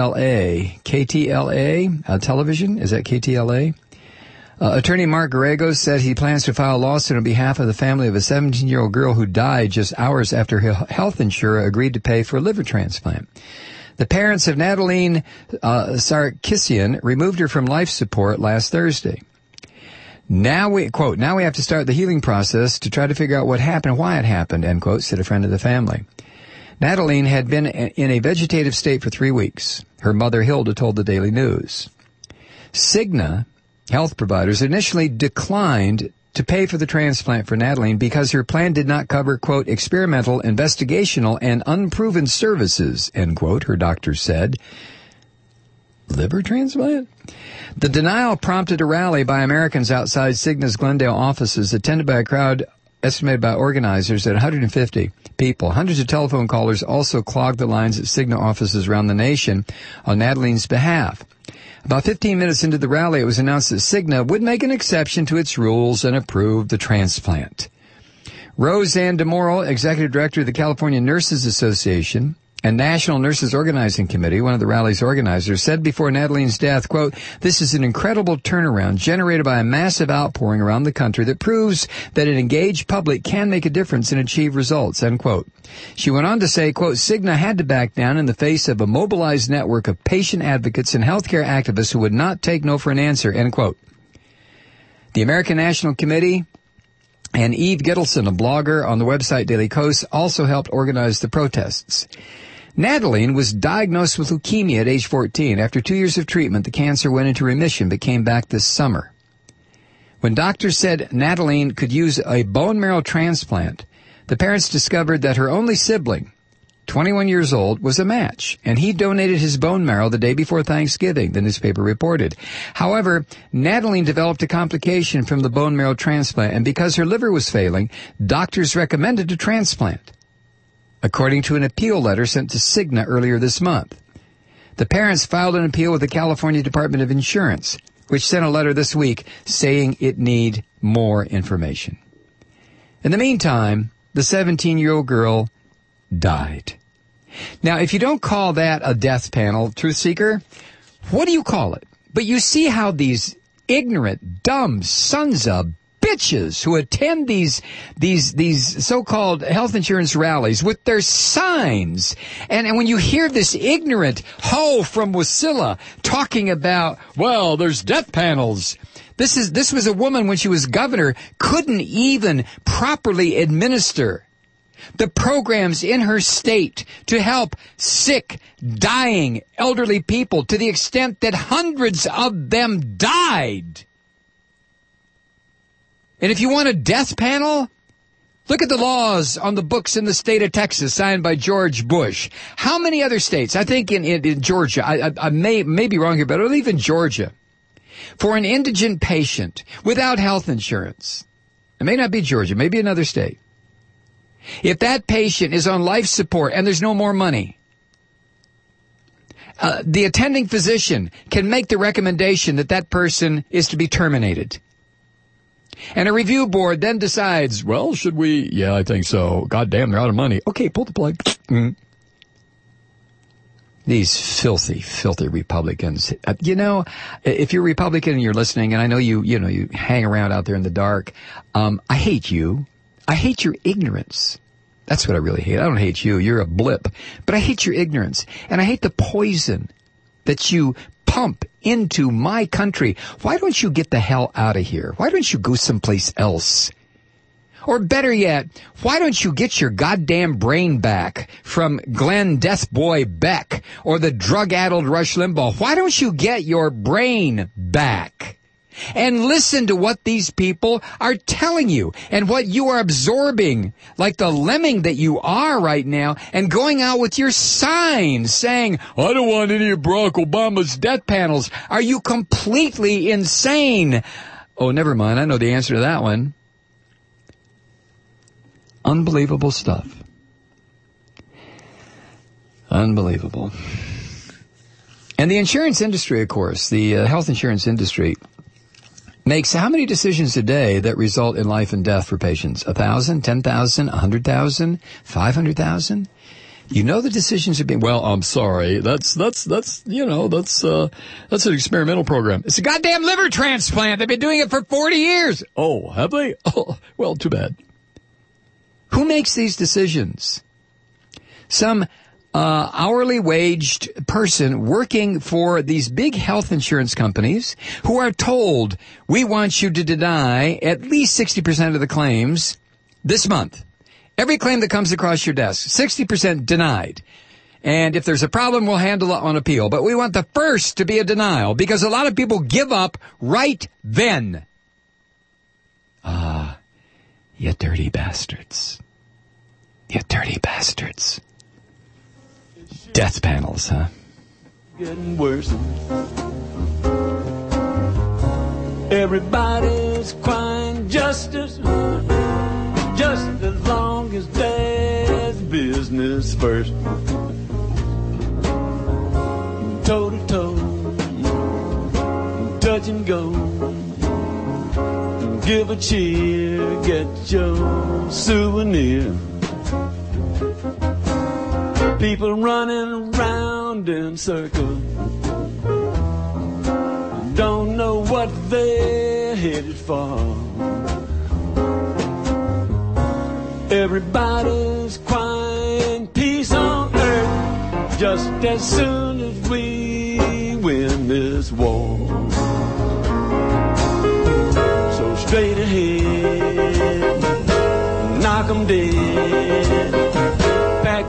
KTLA television? Is that KTLA? Attorney Mark Garagos said he plans to file a lawsuit on behalf of the family of a 17-year-old girl who died just hours after her health insurer agreed to pay for a liver transplant. The parents of Nataline Sarkissian removed her from life support last Thursday. Now we have to start the healing process to try to figure out what happened, why it happened, end quote, said a friend of the family. Nataline had been in a vegetative state for 3 weeks. Her mother, Hilda, told the Daily News. Cigna health providers initially declined to pay for the transplant for Nataline because her plan did not cover, quote, experimental, investigational, and unproven services, end quote, her doctor said. Liver transplant? The denial prompted a rally by Americans outside Cigna's Glendale offices, attended by a crowd estimated by organizers at 150 people. Hundreds of telephone callers also clogged the lines at Cigna offices around the nation on Nataline's behalf. About 15 minutes into the rally, it was announced that Cigna would make an exception to its rules and approve the transplant. Roseanne DeMoral, executive director of the California Nurses Association and National Nurses Organizing Committee, one of the rally's organizers, said before Nataline's death, quote, this is an incredible turnaround generated by a massive outpouring around the country that proves that an engaged public can make a difference and achieve results, end quote. She went on to say, quote, Cigna had to back down in the face of a mobilized network of patient advocates and healthcare activists who would not take no for an answer, end quote. The American National Committee and Eve Gittleson, a blogger on the website Daily Kos, also helped organize the protests. Nataline was diagnosed with leukemia at age 14. After 2 years of treatment, the cancer went into remission but came back this summer. When doctors said Nataline could use a bone marrow transplant, the parents discovered that her only sibling, 21 years old, was a match, and he donated his bone marrow the day before Thanksgiving, the newspaper reported. However, Nataline developed a complication from the bone marrow transplant, and because her liver was failing, doctors recommended a transplant, according to an appeal letter sent to Cigna earlier this month. The parents filed an appeal with the California Department of Insurance, which sent a letter this week saying it need more information. In the meantime, the 17-year-old girl died. Now, if you don't call that a death panel, Truth Seeker, what do you call it? But you see how these ignorant, dumb sons of bitches who attend these so-called health insurance rallies with their signs. And when you hear this ignorant hoe from Wasilla talking about, well, there's death panels. This was a woman when she was governor, couldn't even properly administer the programs in her state to help sick, dying, elderly people to the extent that hundreds of them died. And if you want a death panel, look at the laws on the books in the state of Texas signed by George Bush. How many other states? I think in Georgia, I may be wrong here, but I believe in Georgia, for an indigent patient without health insurance, it may not be Georgia, maybe another state. If that patient is on life support and there's no more money, the attending physician can make the recommendation that that person is to be terminated. And a review board then decides, well, should we? Yeah, I think so. God damn, they're out of money. Okay, pull the plug. These filthy, filthy Republicans. If you're a Republican and you're listening, and I know you hang around out there in the dark, I hate you. I hate your ignorance. That's what I really hate. I don't hate you. You're a blip. But I hate your ignorance. And I hate the poison that you pump into my country. Why don't you get the hell out of here? Why don't you go someplace else? Or better yet, why don't you get your goddamn brain back from Glenn Deathboy Beck or the drug-addled Rush Limbaugh? Why don't you get your brain back and listen to what these people are telling you and what you are absorbing like the lemming that you are right now and going out with your signs saying, I don't want any of Barack Obama's death panels. Are you completely insane? Oh, never mind. I know the answer to that one. Unbelievable stuff. Unbelievable. And the insurance industry, of course, the health insurance industry, makes how many decisions a day that result in life and death for patients? 1,000, 10,000, 100,000, 500,000? You know the decisions are being, well, I'm sorry, that's an experimental program. It's a goddamn liver transplant. They've been doing it for 40 years. Oh, have they? Oh, well, too bad. Who makes these decisions? Some hourly waged person working for these big health insurance companies who are told, we want you to deny at least 60% of the claims this month. Every claim that comes across your desk, 60% denied. And if there's a problem, we'll handle it on appeal. But we want the first to be a denial because a lot of people give up right then. Ah, you dirty bastards. You dirty bastards. Death panels, huh? Getting worse. Everybody's crying justice, just as long as there's business first. Toe to toe, touch and go. Give a cheer, get your souvenir. People running around in circles, don't know what they're headed for. Everybody's crying peace on earth just as soon as we win this war. So straight ahead, knock 'em dead. Back.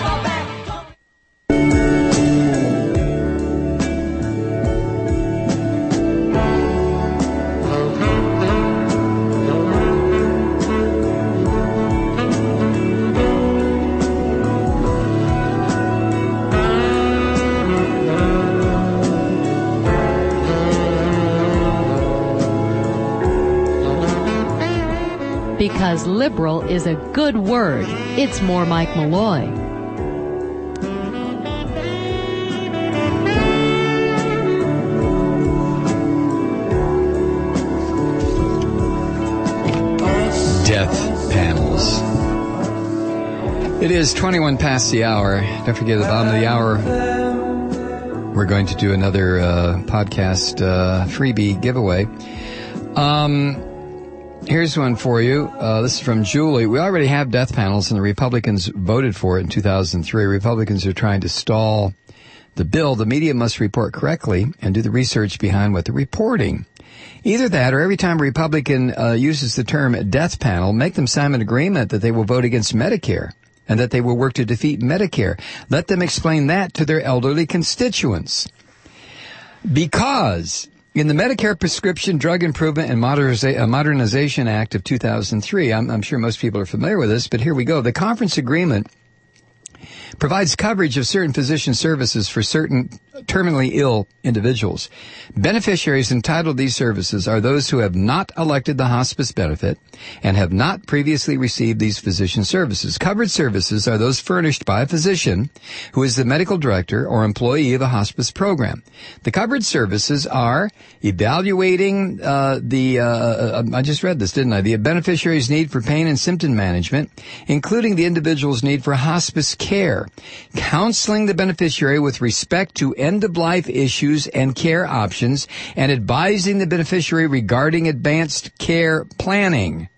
Because liberal is a good word. It's more Mike Malloy. Death panels. It is 21 past the hour. Don't forget, at the bottom of the hour, we're going to do another podcast freebie giveaway. Here's one for you. This is from Julie. We already have death panels, and the Republicans voted for it in 2003. Republicans are trying to stall the bill. The media must report correctly and do the research behind what they're reporting. Either that, or every time a Republican uses the term death panel, make them sign an agreement that they will vote against Medicare and that they will work to defeat Medicare. Let them explain that to their elderly constituents. Because in the Medicare Prescription Drug Improvement and Modernization Act of 2003, I'm sure most people are familiar with this, but here we go. The conference agreement provides coverage of certain physician services for certain terminally ill individuals. Beneficiaries entitled to these services are those who have not elected the hospice benefit and have not previously received these physician services. Covered services are those furnished by a physician who is the medical director or employee of a hospice program. The covered services are evaluating I just read this, didn't I? The beneficiary's need for pain and symptom management, including the individual's need for hospice care, counseling the beneficiary with respect to end-of-life issues and care options, and advising the beneficiary regarding advanced care planning.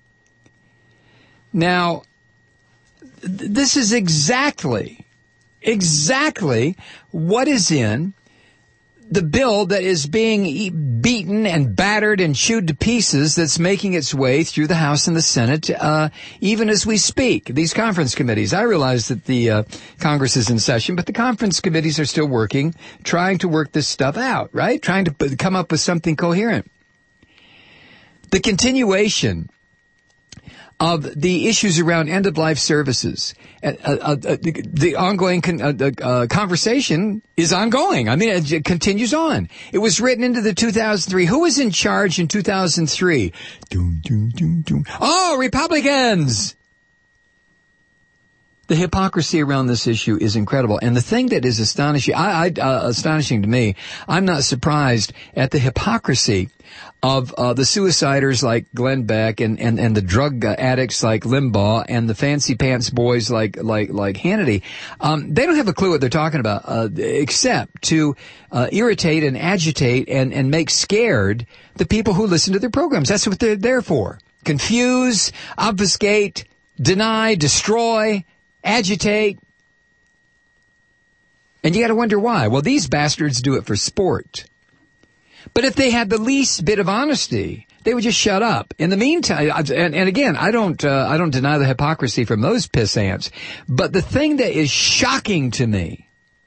Now, this is exactly what is in the bill that is being beaten and battered and chewed to pieces that's making its way through the House and the Senate, even as we speak. These conference committees. I realize that the Congress is in session, but the conference committees are still working, trying to work this stuff out, right? Trying to come up with something coherent. The continuation of the issues around end-of-life services. The ongoing conversation is ongoing. I mean, it continues on. It was written into the 2003. Who was in charge in 2003? Oh, Republicans! The hypocrisy around this issue is incredible. And the thing that is astonishing to me, I'm not surprised at the hypocrisy of the suiciders like Glenn Beck and the drug addicts like Limbaugh and the fancy pants boys like Hannity. They don't have a clue what they're talking about, except to irritate and agitate and make scared the people who listen to their programs. That's what they're there for. Confuse, obfuscate, deny, destroy, agitate. And you got to wonder why. Well, these bastards do it for sport. But if they had the least bit of honesty, they would just shut up. In the meantime, and again, I don't deny the hypocrisy from those piss ants. But the thing that is shocking to me,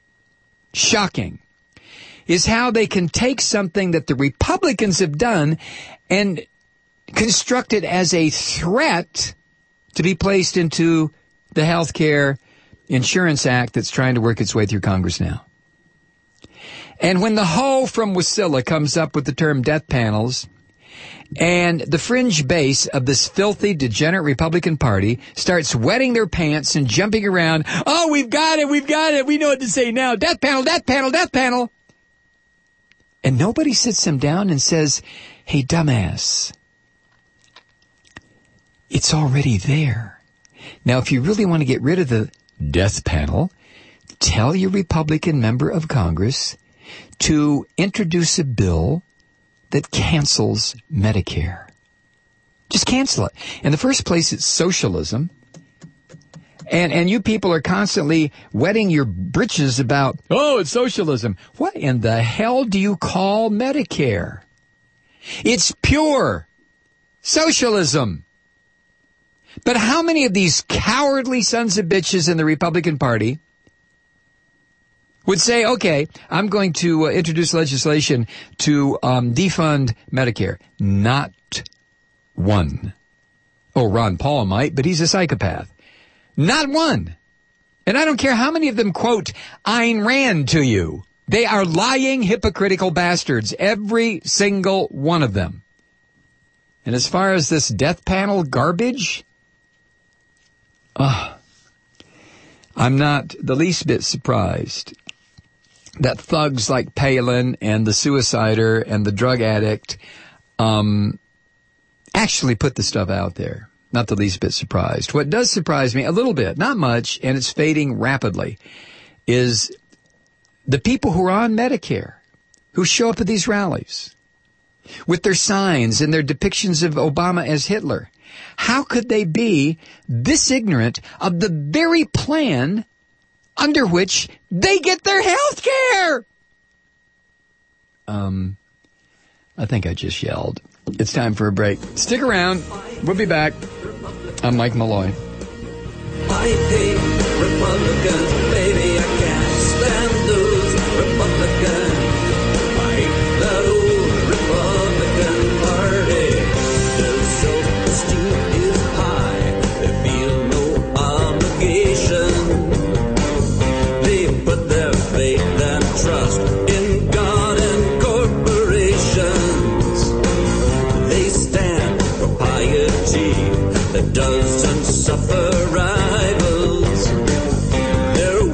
is how they can take something that the Republicans have done and construct it as a threat to be placed into the Health Care Insurance Act that's trying to work its way through Congress now. And when the hoe from Wasilla comes up with the term death panels, and the fringe base of this filthy, degenerate Republican Party starts wetting their pants and jumping around, oh, we've got it, we know what to say now, death panel, death panel, death panel. And nobody sits them down and says, hey, dumbass, it's already there. Now, if you really want to get rid of the death panel, tell your Republican member of Congress to introduce a bill that cancels Medicare. Just cancel it. In the first place, it's socialism. And you people are constantly wetting your britches about, oh, it's socialism. What in the hell do you call Medicare? It's pure socialism. But how many of these cowardly sons of bitches in the Republican Party would say, okay, I'm going to introduce legislation to defund Medicare? Not one. Oh, Ron Paul might, but he's a psychopath. Not one. And I don't care how many of them quote Ayn Rand to you. They are lying, hypocritical bastards, every single one of them. And as far as this death panel garbage, I'm not the least bit surprised that thugs like Palin and the suicider and the drug addict actually put the stuff out there. Not the least bit surprised. What does surprise me a little bit, not much, and it's fading rapidly, is the people who are on Medicare, who show up at these rallies with their signs and their depictions of Obama as Hitler. How could they be this ignorant of the very plan under which they get their health care? I think I just yelled. It's time for a break. Stick around. We'll be back. I'm Mike Malloy. I hate Republicans, baby, I can't stand those Republicans. I hate that old Republican Party. Their self-esteem is high, they feel no obligation. They put their faith and trust in God and corporations. They stand for piety that doesn't suffer rivals. Their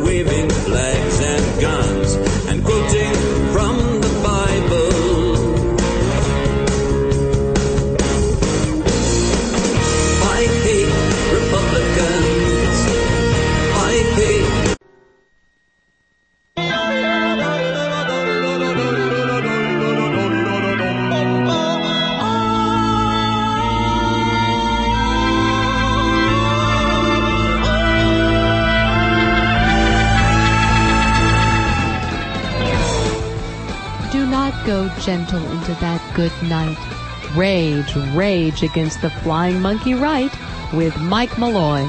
gentle into that good night. Rage, rage against the flying monkey right with Mike Malloy.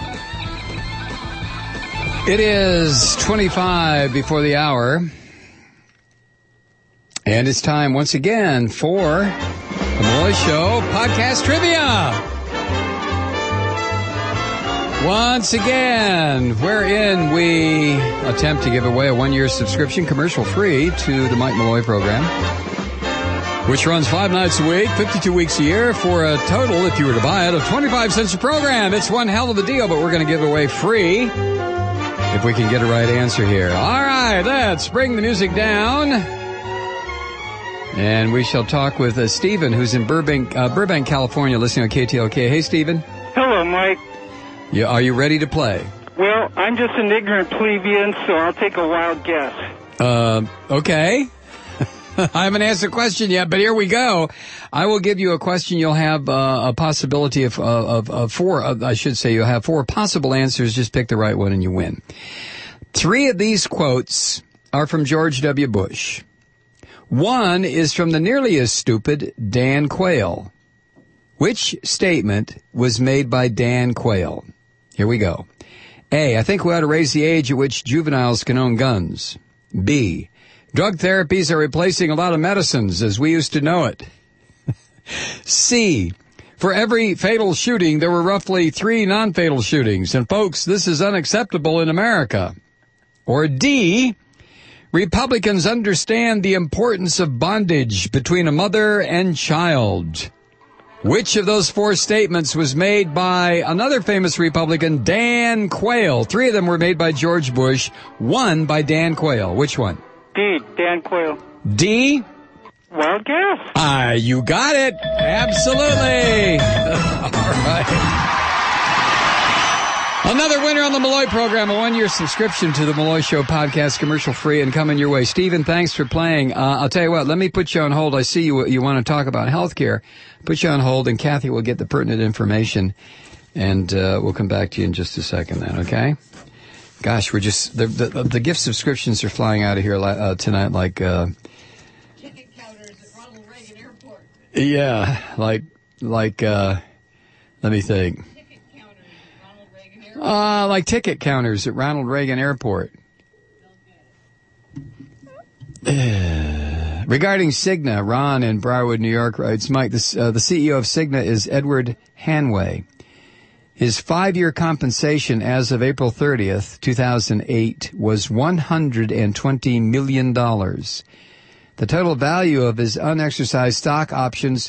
It is 25 before the hour. And it's time once again for the Malloy Show Podcast Trivia. Once again, wherein we attempt to give away a one-year subscription commercial-free to the Mike Malloy program, which runs 5 nights a week, 52 weeks a year, for a total, if you were to buy it, of 25 cents a program. It's one hell of a deal, but we're going to give it away free if we can get a right answer here. All right, let's bring the music down. And we shall talk with Stephen, who's in Burbank, California, listening on KTLK. Hey, Stephen. Hello, Mike. Yeah, are you ready to play? Well, I'm just an ignorant plebeian, so I'll take a wild guess. Okay. I haven't asked a question yet, but here we go. I will give you a question. You'll have a possibility of four. I should say you'll have 4 possible answers. Just pick the right one and you win. 3 of these quotes are from George W. Bush. 1 is from the nearly as stupid Dan Quayle. Which statement was made by Dan Quayle? Here we go. A, I think we ought to raise the age at which juveniles can own guns. B, drug therapies are replacing a lot of medicines as we used to know it. C, for every fatal shooting, there were roughly 3 non-fatal shootings. And folks, this is unacceptable in America. Or D, Republicans understand the importance of bondage between a mother and child. Which of those 4 statements was made by another famous Republican, Dan Quayle? 3 of them were made by George Bush, 1 by Dan Quayle. Which one? D, Dan Quayle. D? Wild guess. You got it. Absolutely. All right. Another winner on the Malloy program, a one-year subscription to the Malloy Show podcast, commercial-free and coming your way. Stephen, thanks for playing. I'll tell you what, let me put you on hold. I see you want to talk about health care. Put you on hold, and Kathy will get the pertinent information, and we'll come back to you in just a second then, okay? Gosh, we're just, the gift subscriptions are flying out of here tonight like... Ticket counters at Ronald Reagan Airport. Yeah, like let me think. Like ticket counters at Ronald Reagan Airport. Regarding Cigna, Ron in Briarwood, New York writes, Mike, the CEO of Cigna is Edward Hanway. His 5-year compensation as of April 30th, 2008 was $120 million. The total value of his unexercised stock options,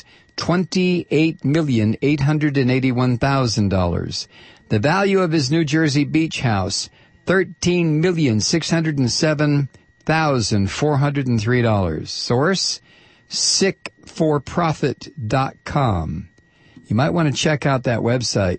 $28,881,000. The value of his New Jersey beach house, $13,607,403. Source, sickforprofit.com. You might want to check out that website,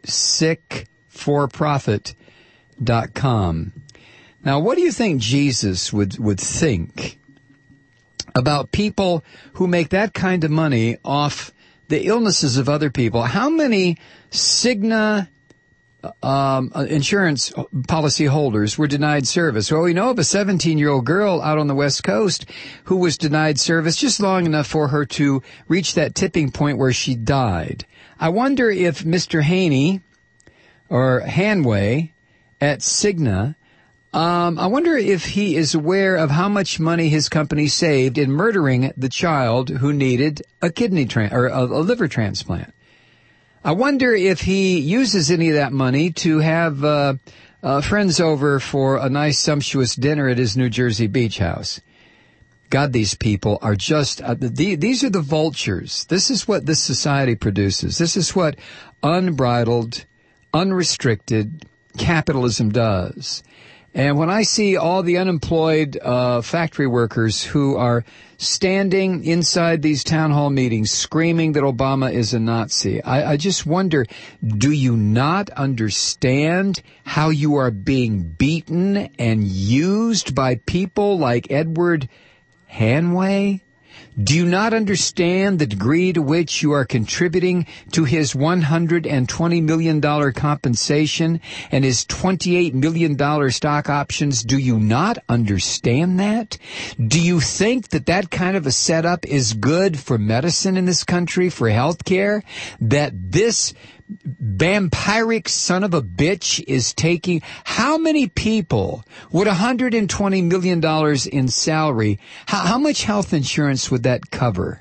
sickforprofit.com. Now, what do you think Jesus would think about people who make that kind of money off the illnesses of other people? How many Cigna insurance policy holders were denied service? Well, we know of a 17-year-old girl out on the West Coast who was denied service just long enough for her to reach that tipping point where she died. I wonder if Mr. Haney or Hanway at Cigna, I wonder if he is aware of how much money his company saved in murdering the child who needed a kidney or a liver transplant. I wonder if he uses any of that money to have friends over for a nice sumptuous dinner at his New Jersey beach house. God, these people are just, these are the vultures. This is what this society produces. This is what unbridled, unrestricted capitalism does. And when I see all the unemployed factory workers who are standing inside these town hall meetings screaming that Obama is a Nazi, I just wonder, do you not understand how you are being beaten and used by people like Edward Hanway? Do you not understand the degree to which you are contributing to his $120 million compensation and his $28 million stock options? Do you not understand that? Do you think that that kind of a setup is good for medicine in this country, for health care? That this vampiric son of a bitch is taking... How many people would $120 million in salary, how much health insurance would that cover?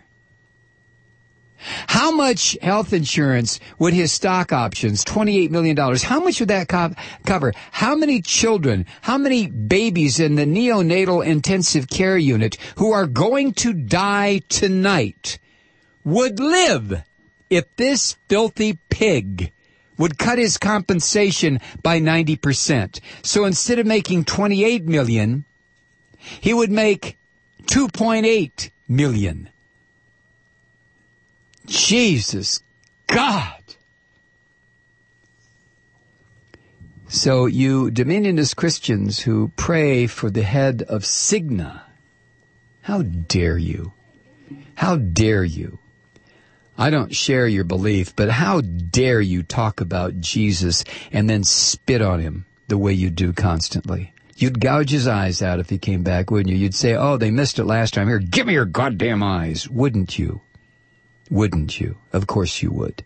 How much health insurance would his stock options, $28 million, how much would that cover? How many children, how many babies in the neonatal intensive care unit who are going to die tonight would live if this filthy pig would cut his compensation by 90%? So instead of making $28 million, he would make $2.8 million. Jesus God. So you Dominionist Christians who pray for the head of Cigna, how dare you? How dare you? I don't share your belief, but how dare you talk about Jesus and then spit on him the way you do constantly? You'd gouge his eyes out if he came back, wouldn't you? You'd say, oh, they missed it last time. Here, give me your goddamn eyes. Wouldn't you? Wouldn't you? Of course you would.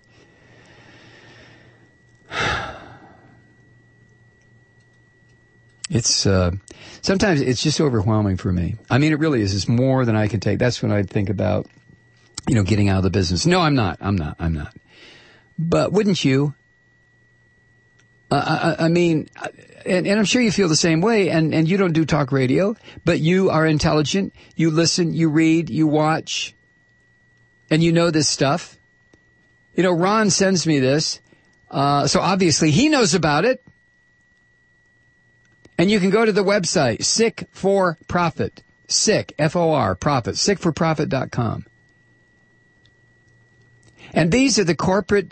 It's, sometimes it's just overwhelming for me. I mean, it really is. It's more than I can take. That's when I think about, getting out of the business. No, I'm not. But wouldn't you? I mean, and I'm sure you feel the same way, and you don't do talk radio, but you are intelligent. You listen, you read, you watch, and you know this stuff. Ron sends me this, so obviously he knows about it. And you can go to the website, Sick for Profit, Sick, F-O-R, Profit, sickforprofit.com. And these are the corporate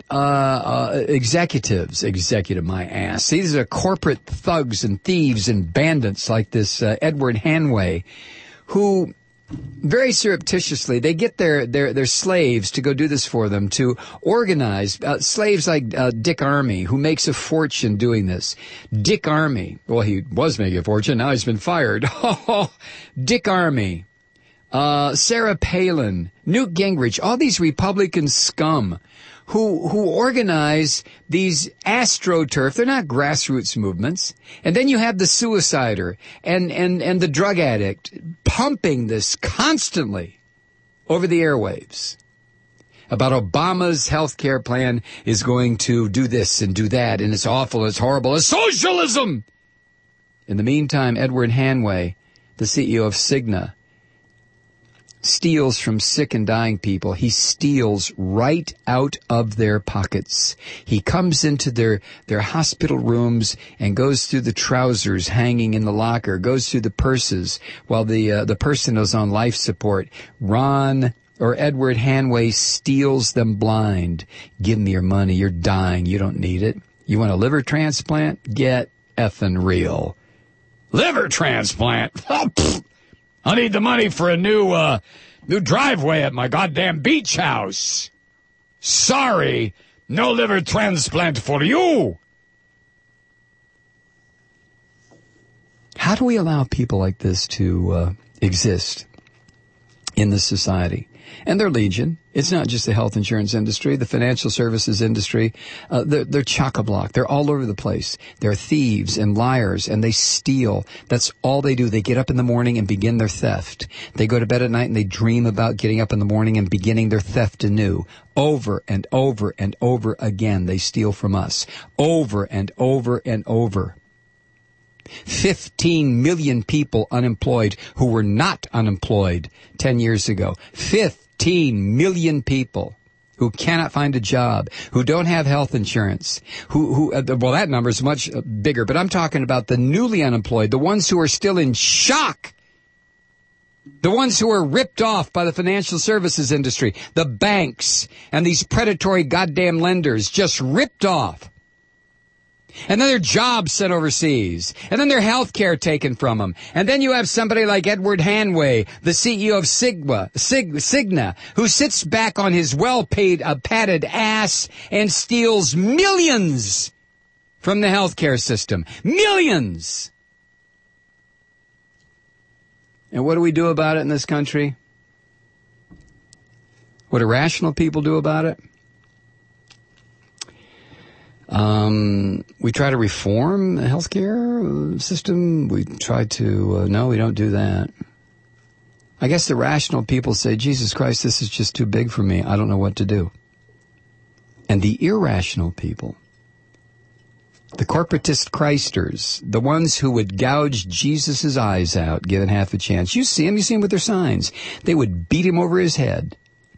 executive my ass. These are corporate thugs and thieves and bandits like this Edward Hanway, who very surreptitiously, they get their slaves to go do this for them, to organize, slaves like Dick Armey, who makes a fortune doing this. Dick Armey, well, he was making a fortune, now he's been fired. Dick Armey. Sarah Palin, Newt Gingrich, all these Republican scum who organize these AstroTurf. They're not grassroots movements. And then you have the suicider and the drug addict pumping this constantly over the airwaves about Obama's health care plan is going to do this and do that, and it's awful, it's horrible, it's socialism. In the meantime, Edward Hanway, the CEO of Cigna, steals from sick and dying people. He steals right out of their pockets. He comes into their hospital rooms and goes through the trousers hanging in the locker, goes through the purses while the person is on life support. Ron or Edward Hanway steals them blind. Give me your money. You're dying. You don't need it. You want a liver transplant? Get effing real. Liver transplant? I need the money for a new driveway at my goddamn beach house. Sorry, no liver transplant for you. How do we allow people like this to exist in this society? And they're legion. It's not just the health insurance industry, the financial services industry. They're chock-a-block. They're all over the place. They're thieves and liars, and they steal. That's all they do. They get up in the morning and begin their theft. They go to bed at night and they dream about getting up in the morning and beginning their theft anew. Over and over and over again, they steal from us. Over and over and over. 15 million people unemployed who were not unemployed 10 years ago. 15 million people who cannot find a job, who don't have health insurance, well, that number is much bigger, but I'm talking about the newly unemployed, the ones who are still in shock, the ones who are ripped off by the financial services industry, the banks, and these predatory goddamn lenders just ripped off. And then their jobs sent overseas. And then their health care taken from them. And then you have somebody like Edward Hanway, the CEO of Cigna, who sits back on his well-paid, padded ass and steals millions from the health care system. Millions! And what do we do about it in this country? What do rational people do about it? We try to reform the healthcare system. We try to, no, we don't do that. I guess the rational people say, Jesus Christ, this is just too big for me. I don't know what to do. And the irrational people, the corporatist Christers, the ones who would gouge Jesus' eyes out given half a chance. You see them with their signs. They would beat him over his head.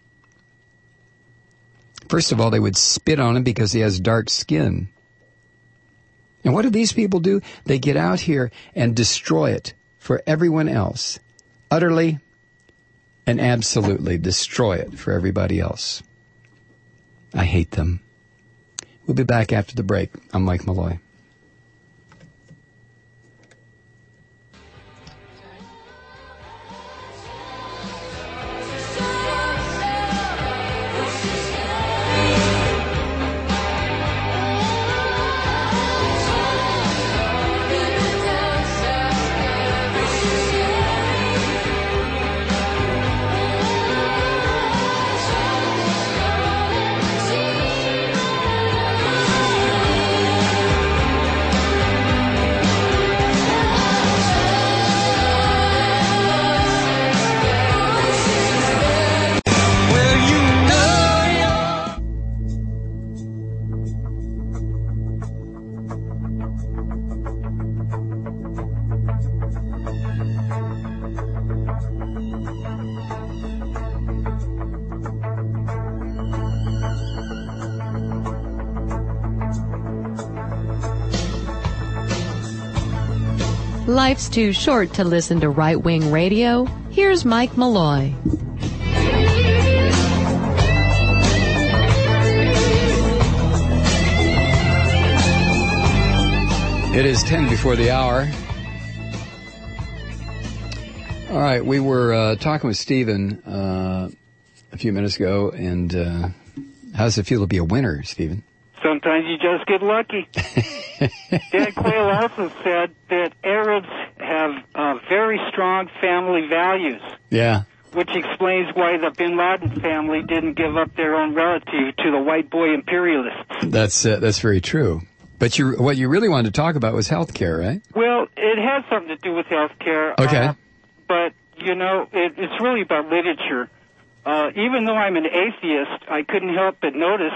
First of all, they would spit on him because he has dark skin. And what do these people do? They get out here and destroy it for everyone else. Utterly and absolutely destroy it for everybody else. I hate them. We'll be back after the break. I'm Mike Malloy. Life's too short to listen to right-wing radio. Here's Mike Malloy. It is 10 before the hour. All right, we were talking with Stephen a few minutes ago, and how does it feel to be a winner, Stephen? Sometimes you just get lucky. Dan Quayle also said that Arabs have very strong family values. Yeah. Which explains why the Bin Laden family didn't give up their own relative to the white boy imperialists. That's very true. But what you really wanted to talk about was health care, right? Well, it has something to do with health care. Okay. But, you know, it's really about literature. Even though I'm an atheist, I couldn't help but notice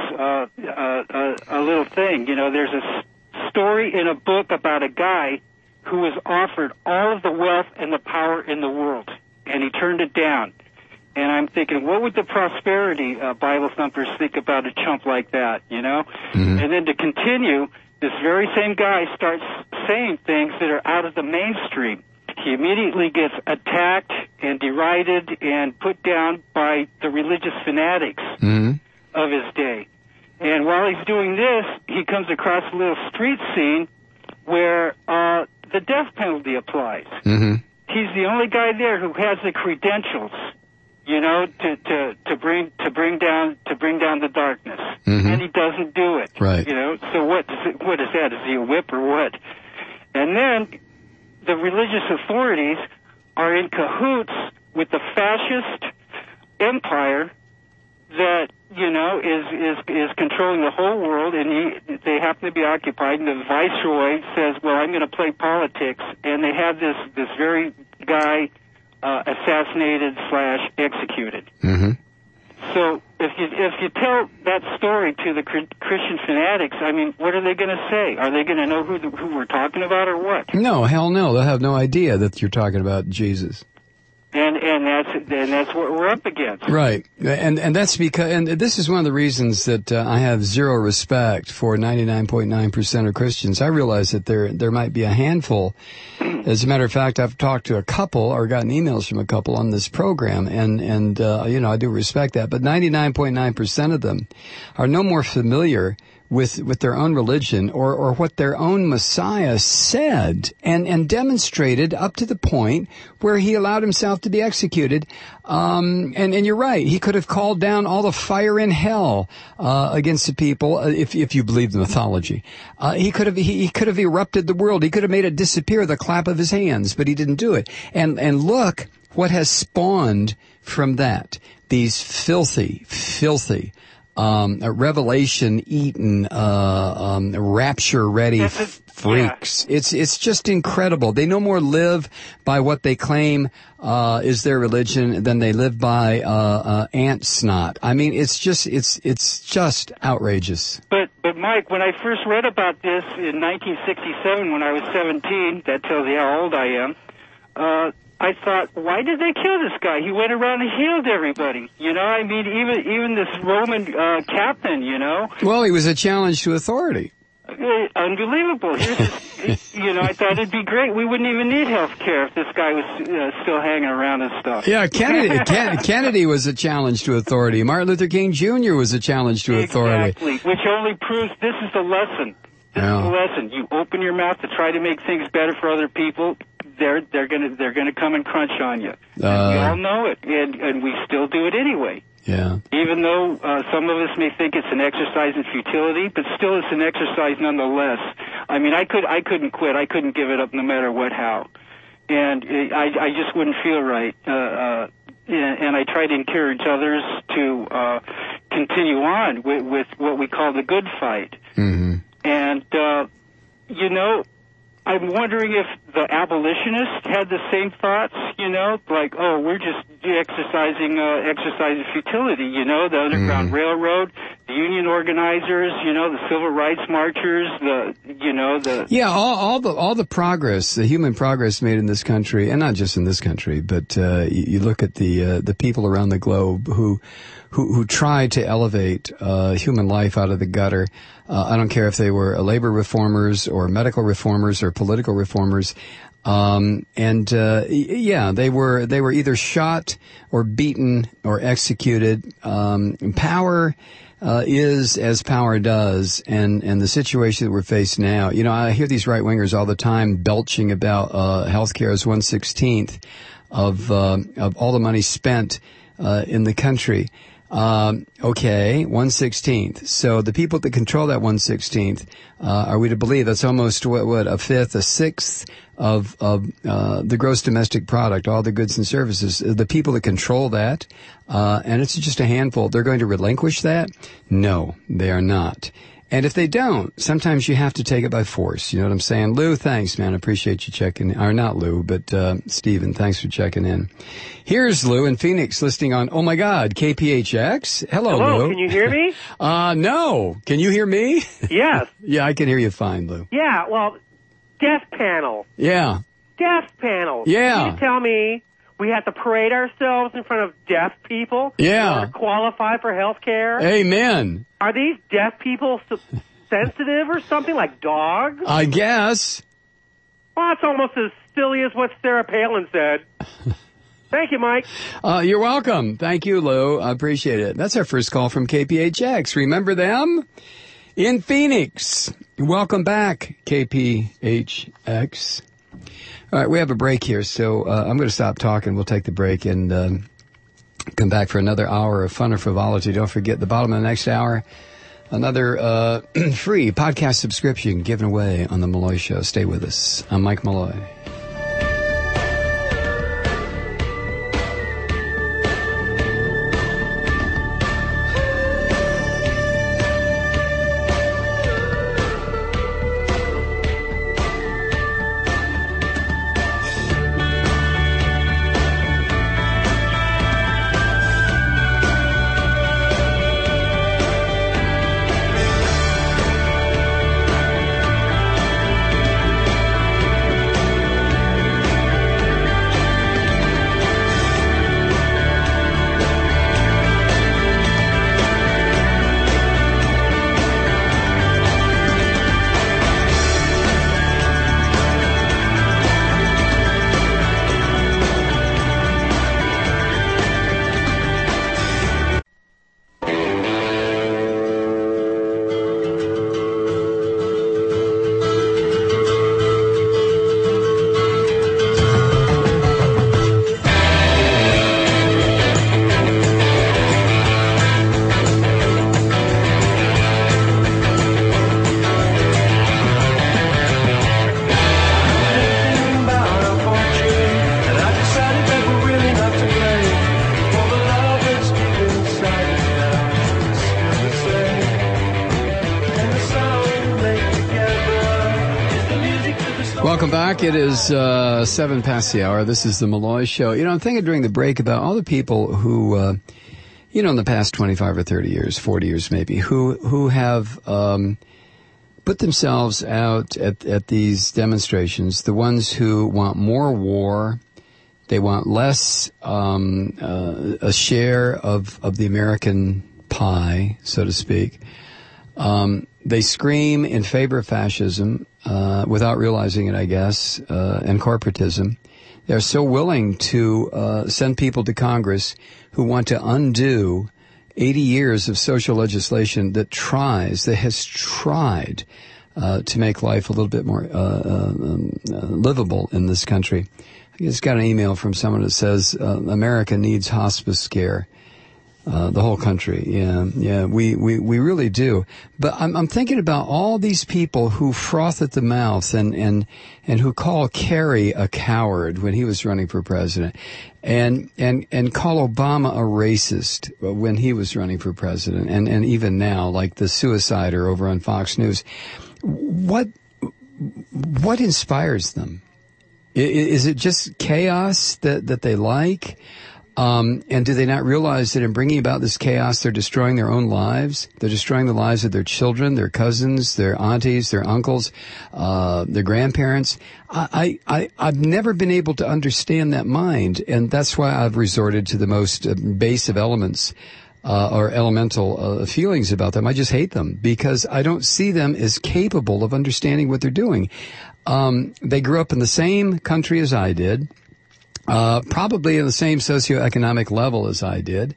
a little thing. You know, there's a story in a book about a guy who was offered all of the wealth and the power in the world, and he turned it down. And I'm thinking, what would the prosperity Bible thumpers think about a chump like that, you know? Mm-hmm. And then to continue, this very same guy starts saying things that are out of the mainstream. He immediately gets attacked and derided and put down by the religious fanatics of his day. And while he's doing this, he comes across a little street scene where the death penalty applies. Mm-hmm. He's the only guy there who has the credentials, you know, to bring down the darkness, and he doesn't do it. Right. You know, so what is that? Is he a whip or what? And then the religious authorities are in cahoots with the fascist empire that, you know, is controlling the whole world, and they happen to be occupied, and the viceroy says, well, I'm going to play politics, and they have this very guy assassinated / executed. Mm-hmm. So if you tell that story to the Christian fanatics, I mean, what are they going to say? Are they going to know who we're talking about or what? No, hell no. They'll have no idea that you're talking about Jesus. And that's what we're up against. Right. And that's because, and this is one of the reasons that I have zero respect for 99.9% of Christians. I realize that there might be a handful. As a matter of fact, I've talked to a couple or gotten emails from a couple on this program, and you know, I do respect that. But 99.9% of them are no more familiar with their own religion or what their own Messiah said and demonstrated up to the point where he allowed himself to be executed. And you're right. He could have called down all the fire in hell, against the people, if you believe the mythology. He could have erupted the world. He could have made it disappear with a clap of his hands, but he didn't do it. And look what has spawned from that. These filthy, revelation-eaten, rapture-ready freaks. Yeah. It's just incredible. They no more live by what they claim is their religion than they live by ant snot. I mean, it's just outrageous. But Mike, when I first read about this in 1967, when I was 17, that tells you how old I am. I thought, why did they kill this guy? He went around and healed everybody. You know, I mean, even this Roman captain, you know. Well, he was a challenge to authority. Unbelievable. I thought it'd be great. We wouldn't even need health care if this guy was still hanging around and stuff. Yeah, Kennedy was a challenge to authority. Martin Luther King Jr. was a challenge to authority. Exactly, which only proves this is the lesson. This is the lesson. You open your mouth to try to make things better for other people, they're gonna come and crunch on you. We all know it, and we still do it anyway. Yeah. Even though some of us may think it's an exercise in futility, but still it's an exercise nonetheless. I mean, I couldn't quit. I couldn't give it up no matter how. And I just wouldn't feel right. And I try to encourage others to continue on with what we call the good fight. Mm-hmm. And, I'm wondering if the abolitionists had the same thoughts, like, oh, we're just exercising futility, the Underground Railroad, the union organizers, the civil rights marchers, Yeah, all the progress, the human progress made in this country, and not just in this country, but you look at the people around the globe who tried to elevate human life out of the gutter. I don't care if they were labor reformers or medical reformers or political reformers. They were either shot or beaten or executed. Power is as power does, and the situation that we're faced now. I hear these right wingers all the time belching about healthcare as 1/16th of all the money spent in the country. Okay, 1/16th. So the people that control that 1/16th, are we to believe that's almost a fifth, a sixth of the gross domestic product, all the goods and services. The people that control that, and it's just a handful, they're going to relinquish that? No, they are not. And if they don't, sometimes you have to take it by force. You know what I'm saying? Lou, thanks, man. I appreciate you checking in. Or not Lou, but Stephen, thanks for checking in. Here's Lou in Phoenix listening on, oh my God, KPHX. Hello, Lou. Can you hear me? No. Can you hear me? Yes. Yeah, I can hear you fine, Lou. Yeah, well, deaf panel. Yeah. Deaf panel. Yeah. Can you tell me we have to parade ourselves in front of deaf people in order to qualify for health care? Amen. Are these deaf people sensitive or something, like dogs? I guess. Well, it's almost as silly as what Sarah Palin said. Thank you, Mike. You're welcome. Thank you, Lou. I appreciate it. That's our first call from KPHX. Remember them? In Phoenix. Welcome back, KPHX. All right, we have a break here, so I'm going to stop talking. We'll take the break and come back for another hour of fun or frivolity. Don't forget, the bottom of the next hour, another free podcast subscription given away on The Malloy Show. Stay with us. I'm Mike Malloy. back. It is 7 past the hour. This is the Malloy Show. You know, I'm thinking during the break about all the people who, you know, in the past 25 or 30 years, 40 years maybe, who have put themselves out at these demonstrations, the ones who want more war. They want less, a share of the American pie, so to speak. They scream in favor of fascism, without realizing it, I guess, and corporatism. They're so willing to send people to Congress who want to undo 80 years of social legislation that has tried to make life a little bit more livable in this country. I just got an email from someone that says America needs hospice care. The whole country, yeah, we really do. But I'm thinking about all these people who froth at the mouth and who call Kerry a coward when he was running for president, and call Obama a racist when he was running for president, and even now, like the suicider over on Fox News. What inspires them? Is it just chaos that they like? And do they not realize that in bringing about this chaos, they're destroying their own lives? They're destroying the lives of their children, their cousins, their aunties, their uncles, their grandparents. I've never been able to understand that mind, and that's why I've resorted to the most base of elements, or elemental feelings about them. I just hate them because I don't see them as capable of understanding what they're doing. They grew up in the same country as I did. Probably in the same socioeconomic level as I did,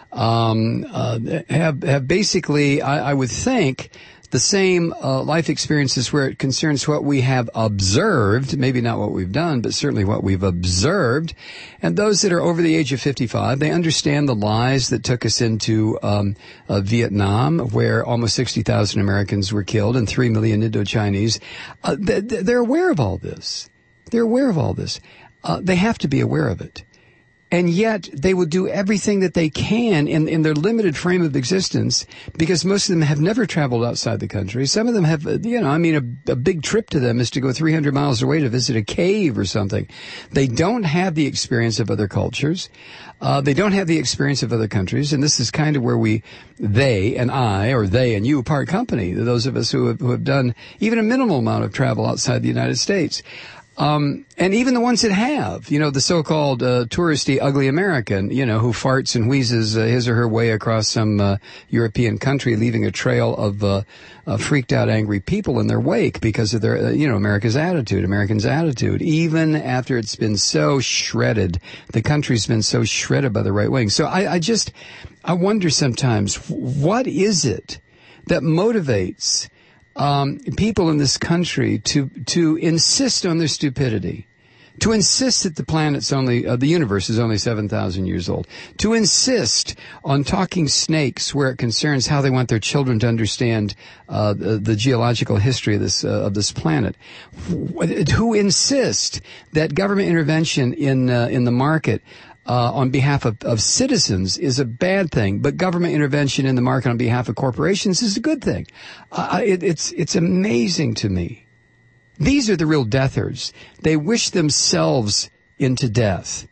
have basically, I would think, the same life experiences where it concerns what we have observed, maybe not what we've done, but certainly what we've observed. And those that are over the age of 55, they understand the lies that took us into Vietnam, where almost 60,000 Americans were killed and 3 million Indo-Chinese. They're aware of all this. They're aware of all this. They have to be aware of it. And yet they will do everything that they can in their limited frame of existence, because most of them have never traveled outside the country. Some of them have, a big trip to them is to go 300 miles away to visit a cave or something. They don't have the experience of other cultures. They don't have the experience of other countries. And this is kind of where they and I, or they and you part company, those of us who have done even a minimal amount of travel outside the United States. And even the ones that have, the so-called touristy, ugly American, who farts and wheezes his or her way across some European country, leaving a trail of freaked out, angry people in their wake because of their, Americans' attitude, even after it's been so shredded. The country's been so shredded by the right wing. So I wonder sometimes, what is it that motivates people in this country to insist on their stupidity, to insist that the universe is only 7,000 years old, to insist on talking snakes where it concerns how they want their children to understand the geological history of this planet, who insist that government intervention in the market on behalf of citizens is a bad thing, but government intervention in the market on behalf of corporations is a good thing. It's amazing to me. These are the real deathers. They wish themselves into death.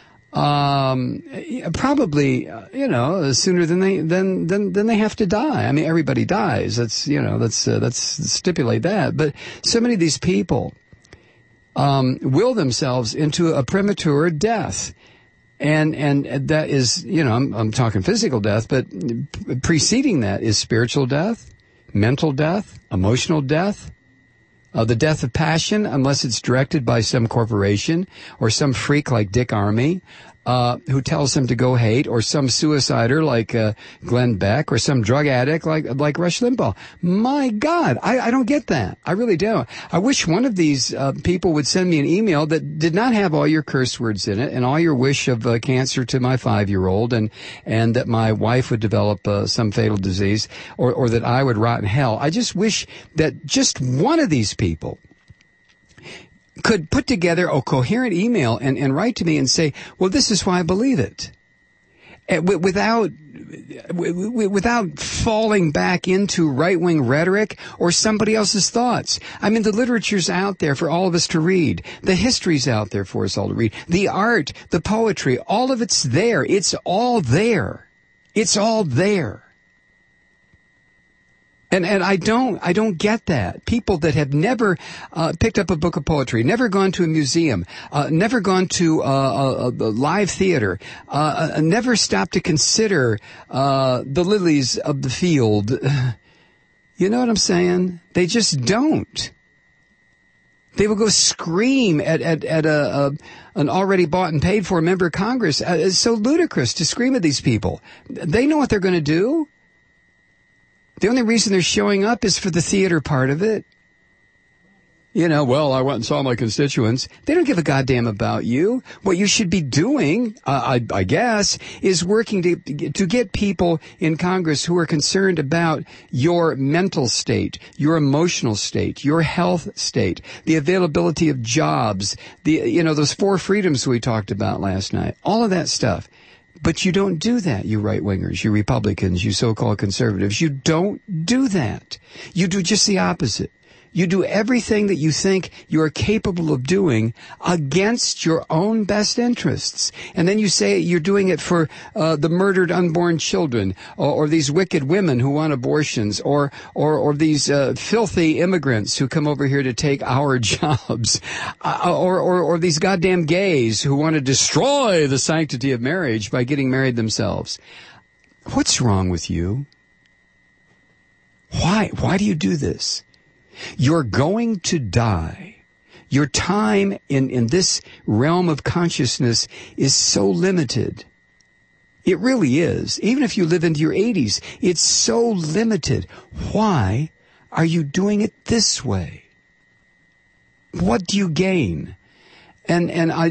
Probably, sooner than they have to die. I mean, everybody dies. Let's stipulate that. But so many of these people will themselves into a premature death. And that is, I'm talking physical death, but preceding that is spiritual death, mental death, emotional death, the death of passion, unless it's directed by some corporation or some freak like Dick Armey, who tells them to go hate, or some suicider like Glenn Beck, or some drug addict like Rush Limbaugh. My God, I don't get that. I really don't. I wish one of these people would send me an email that did not have all your curse words in it and all your wish of cancer to my 5-year-old and that my wife would develop some fatal disease or that I would rot in hell. I just wish that just one of these people could put together a coherent email and write to me and say, well, this is why I believe it. without falling back into right-wing rhetoric or somebody else's thoughts. I mean, the literature's out there for all of us to read. The history's out there for us all to read. The art, the poetry, all of it's there. It's all there. It's all there. And I don't get that. People that have never picked up a book of poetry, never gone to a museum, never gone to a live theater, never stopped to consider the lilies of the field. You know what I'm saying? They just don't. They will go scream at an already bought and paid for member of Congress. It's so ludicrous to scream at these people. They know what they're going to do. The only reason they're showing up is for the theater part of it. You know, well, I went and saw my constituents. They don't give a goddamn about you. What you should be doing, I guess, is working to get people in Congress who are concerned about your mental state, your emotional state, your health state, the availability of jobs, those 4 freedoms we talked about last night, all of that stuff. But you don't do that, you right-wingers, you Republicans, you so-called conservatives. You don't do that. You do just the opposite. You do everything that you think you are capable of doing against your own best interests. And then you say you're doing it for the murdered unborn children or these wicked women who want abortions or these filthy immigrants who come over here to take our jobs or these goddamn gays who want to destroy the sanctity of marriage by getting married themselves. What's wrong with you? Why do you do this? You're going to die. Your time in this realm of consciousness is so limited. It really is. Even if you live into your 80s, it's so limited. Why are you doing it this way? What do you gain? And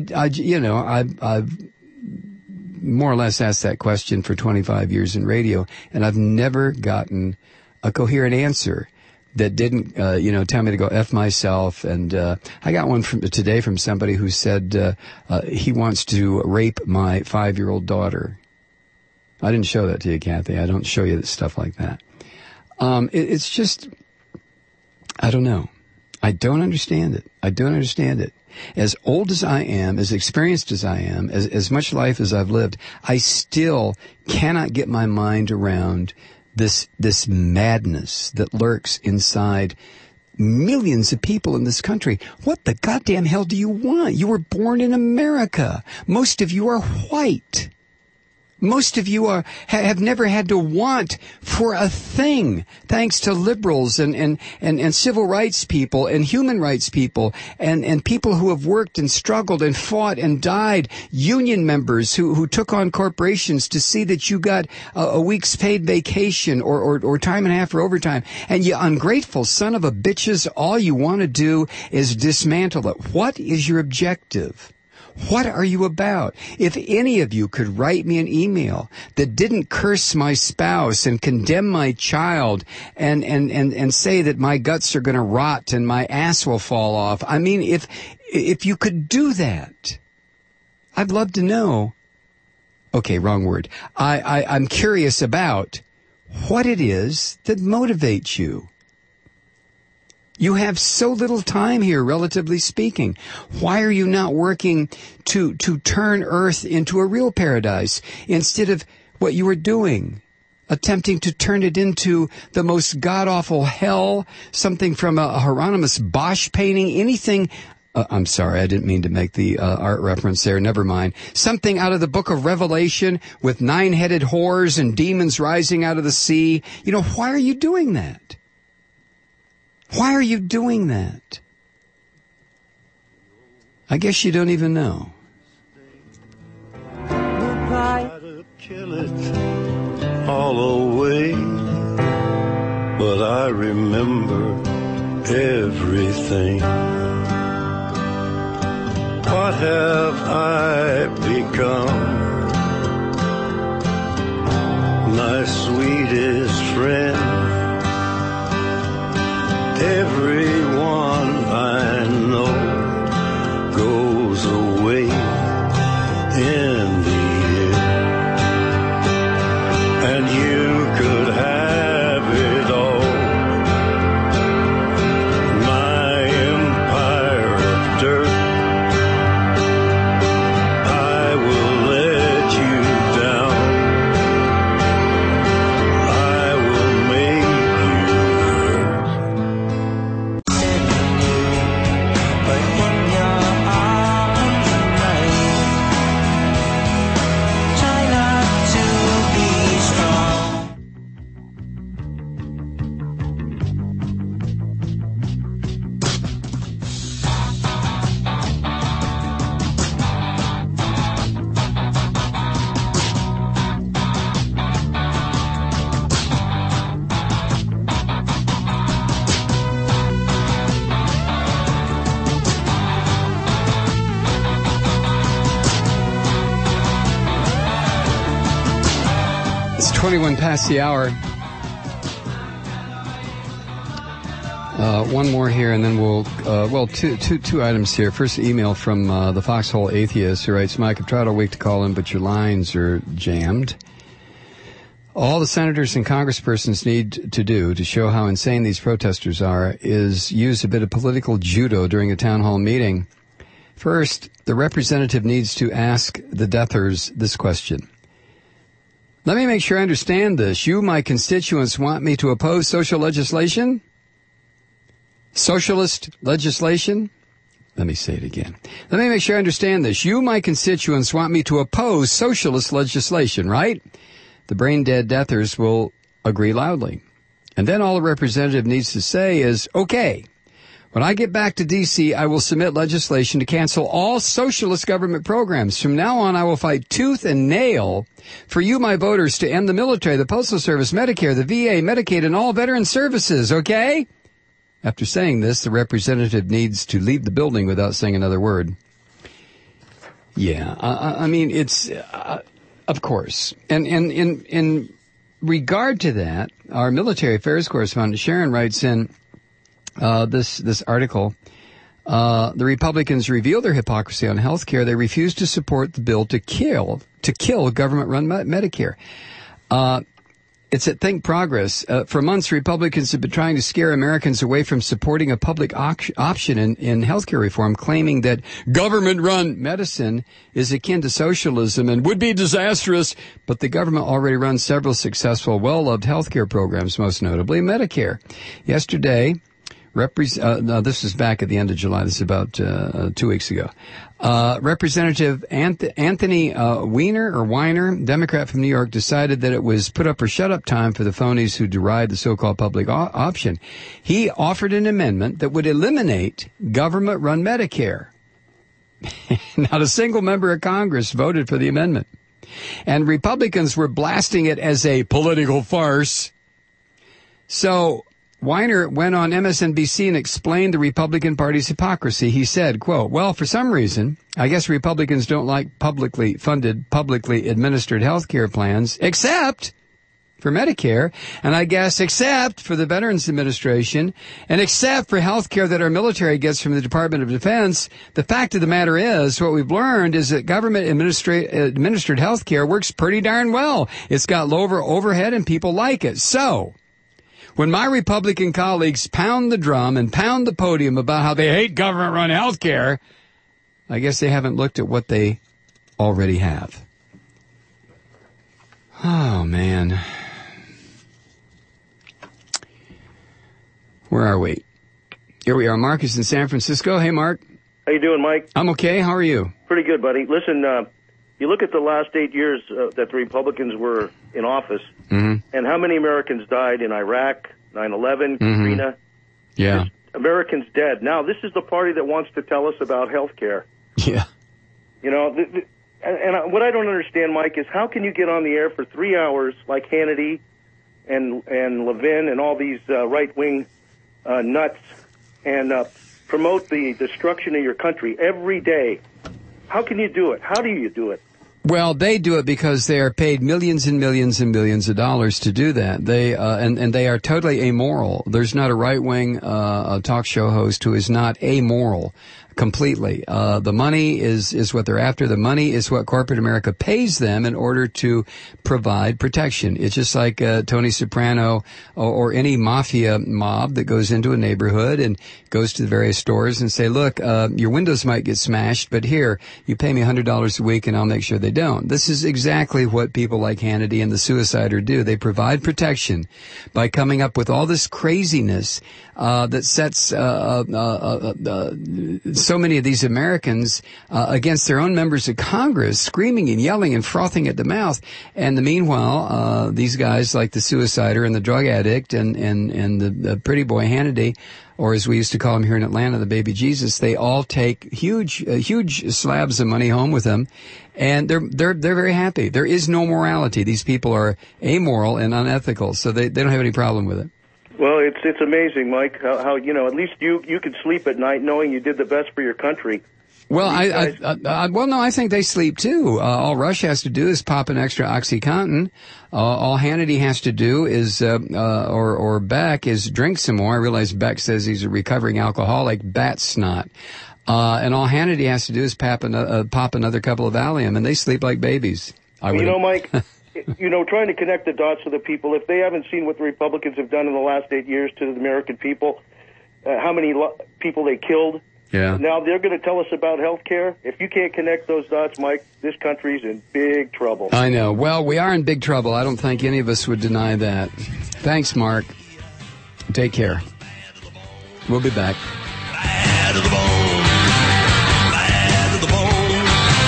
I've more or less asked that question for 25 years in radio, and I've never gotten a coherent answer that didn't, tell me to go F myself. And I got one today from somebody who said he wants to rape my 5-year-old daughter. I didn't show that to you, Kathy. I don't show you stuff like that. It's just, I don't know. I don't understand it. I don't understand it. As old as I am, as experienced as I am, as much life as I've lived, I still cannot get my mind around this madness that lurks inside millions of people in this country. What the goddamn hell do you want? You were born in America. Most of you are white. Most of you have never had to want for a thing, thanks to liberals and civil rights people and human rights people and people who have worked and struggled and fought and died, union members who took on corporations to see that you got a week's paid vacation or time and a half for overtime. And you ungrateful son of a bitches, all you want to do is dismantle it. What is your objective? What are you about? If any of you could write me an email that didn't curse my spouse and condemn my child and say that my guts are going to rot and my ass will fall off. I mean, if you could do that, I'd love to know. Okay, wrong word. I'm curious about what it is that motivates you. You have so little time here, relatively speaking. Why are you not working to turn Earth into a real paradise instead of what you were doing, attempting to turn it into the most god-awful hell, something from a Hieronymus Bosch painting, anything... I'm sorry, I didn't mean to make the art reference there. Never mind. Something out of the book of Revelation with 9-headed whores and demons rising out of the sea. You know, why are you doing that? Why are you doing that? I guess you don't even know. Try to kill it all away, but I remember everything. What have I become? My sweetest friend. Everyone I know goes away in the end. 21 past the hour. One more here, and then we'll, two items here. First, email from the Foxhole Atheist, who writes, Mike, I've tried all week to call in, but your lines are jammed. All the senators and congresspersons need to do to show how insane these protesters are is use a bit of political judo during a town hall meeting. First, the representative needs to ask the deathers this question. Let me make sure I understand this. You, my constituents, want me to oppose social legislation? Socialist legislation? Let me say it again. Let me make sure I understand this. You, my constituents, want me to oppose socialist legislation, right? The brain-dead deathers will agree loudly. And then all the representative needs to say is, okay, when I get back to D.C., I will submit legislation to cancel all socialist government programs. From now on, I will fight tooth and nail for you, my voters, to end the military, the Postal Service, Medicare, the VA, Medicaid, and all veteran services, okay? After saying this, the representative needs to leave the building without saying another word. Yeah, I mean, it's, of course. And in regard to that, our military affairs correspondent, Sharon, writes in this article, the Republicans reveal their hypocrisy on health care. They refuse to support the bill to kill government-run Medicare. It's at Think Progress. For months, Republicans have been trying to scare Americans away from supporting a public option in healthcare reform, claiming that government-run medicine is akin to socialism and would be disastrous. But the government already runs several successful, well-loved healthcare programs, most notably Medicare. Yesterday, this is back at the end of July. This is about 2 weeks ago. Representative Anthony Weiner, Democrat from New York, decided that it was put up or shut up time for the phonies who deride the so-called public option. He offered an amendment that would eliminate government-run Medicare. Not a single member of Congress voted for the amendment. And Republicans were blasting it as a political farce. So Weiner went on MSNBC and explained the Republican Party's hypocrisy. He said, quote, well, for some reason, I guess Republicans don't like publicly funded, publicly administered health care plans, except for Medicare, and I guess except for the Veterans Administration, and except for health care that our military gets from the Department of Defense. The fact of the matter is, what we've learned is that government administered health care works pretty darn well. It's got lower overhead and people like it. So when my Republican colleagues pound the drum and pound the podium about how they hate government-run health care, I guess they haven't looked at what they already have. Oh, man. Where are we? Here we are. Mark is in San Francisco. Hey, Mark. How you doing, Mike? I'm okay. How are you? Pretty good, buddy. Listen, you look at the last 8 years that the Republicans were in office, and how many Americans died in Iraq, 9/11, Katrina. Yeah. There's Americans dead. Now, this is the party that wants to tell us about health care. Yeah. You know, and what I don't understand, Mike, is how can you get on the air for 3 hours like Hannity and Levin and all these right-wing nuts and promote the destruction of your country every day? How can you do it? How do you do it? Well, they do it because they are paid millions and millions and millions of dollars to do that. They and they are totally amoral. There's not a right-wing talk show host who is not amoral completely. The money is what they're after. The money is what corporate America pays them in order to provide protection. It's just like Tony Soprano or any mafia mob that goes into a neighborhood and goes to the various stores and say, look, your windows might get smashed, but here, you pay me $100 a week and I'll make sure they don't. This is exactly what people like Hannity and the Suicider do. They provide protection by coming up with all this craziness that sets so many of these Americans against their own members of Congress, screaming and yelling and frothing at the mouth. And meanwhile, these guys like the Suicider and the drug addict and the pretty boy Hannity, or as we used to call him here in Atlanta, the baby Jesus, they all take huge slabs of money home with them, and they're very happy. There is no morality. These people are amoral and unethical, so they don't have any problem with it. Well, it's amazing, Mike, how at least you can sleep at night knowing you did the best for your country. Well, I think they sleep too. All Rush has to do is pop an extra OxyContin. All Hannity has to do is, or Beck is drink some more. I realize Beck says he's a recovering alcoholic. Bat snot. And all Hannity has to do is pop another couple of Valium, and they sleep like babies. Mike, trying to connect the dots with the people, if they haven't seen what the Republicans have done in the last 8 years to the American people, how many people they killed. Yeah. Now they're going to tell us about health care. If you can't connect those dots, Mike, this country's in big trouble. I know. Well, we are in big trouble. I don't think any of us would deny that. Thanks, Mark. Take care. We'll be back. Bad to the bone. Bad to the bone.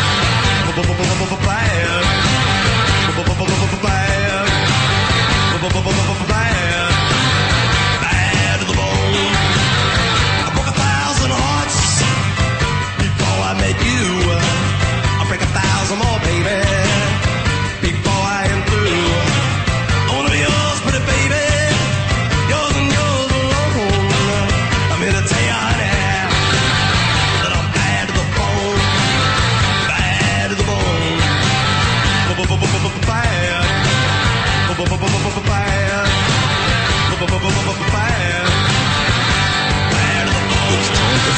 Bad to the bone. I broke 1,000 hearts before I met you. I'll break 1,000 more, baby, before I am through. I wanna be yours, pretty baby, yours and yours alone. I'm here to tell you, honey, that I'm bad to the bone, bad to the bone, bad, bad to the bone.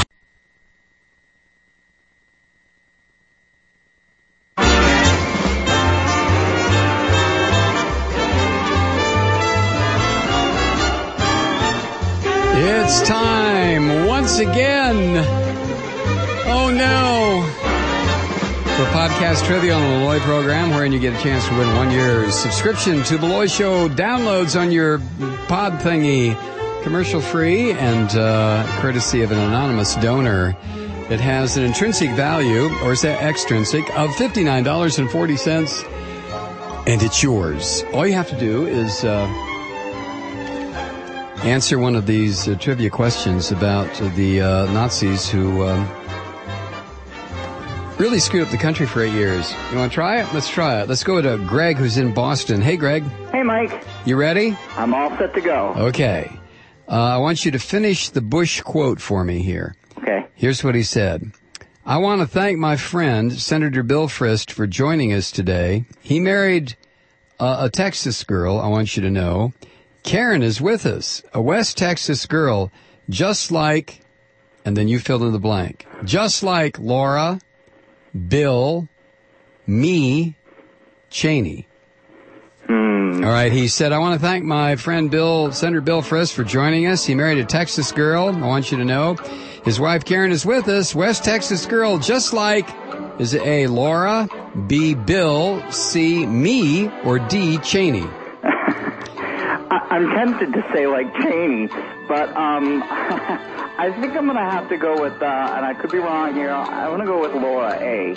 It's time once again. Oh no. For podcast trivia on the Malloy program, wherein you get a chance to win 1 year's subscription to Malloy Show downloads on your pod thingy, commercial free and courtesy of an anonymous donor. It has an intrinsic value, or is that extrinsic, of $59.40, and it's yours. All you have to do is answer one of these trivia questions about the Nazis who really screwed up the country for 8 years. You want to try it? Let's try it. Let's go to Greg, who's in Boston. Hey, Greg. Hey, Mike. You ready? I'm all set to go. Okay. I want you to finish the Bush quote for me here. Okay. Here's what he said. I want to thank my friend, Senator Bill Frist, for joining us today. He married a Texas girl, I want you to know. Karen is with us, a West Texas girl, just like, and then you fill in the blank, just like Laura, Bill, me, Cheney. All right, he said, I want to thank my friend Senator Bill Frist for joining us. He married a Texas girl, I want you to know. His wife Karen is with us, West Texas girl, just like, is it A, Laura, B, Bill, C, me, or D, Cheney? I'm tempted to say like Cheney, but I think I'm going to have to go with, and I could be wrong here, I want to go with Laura A.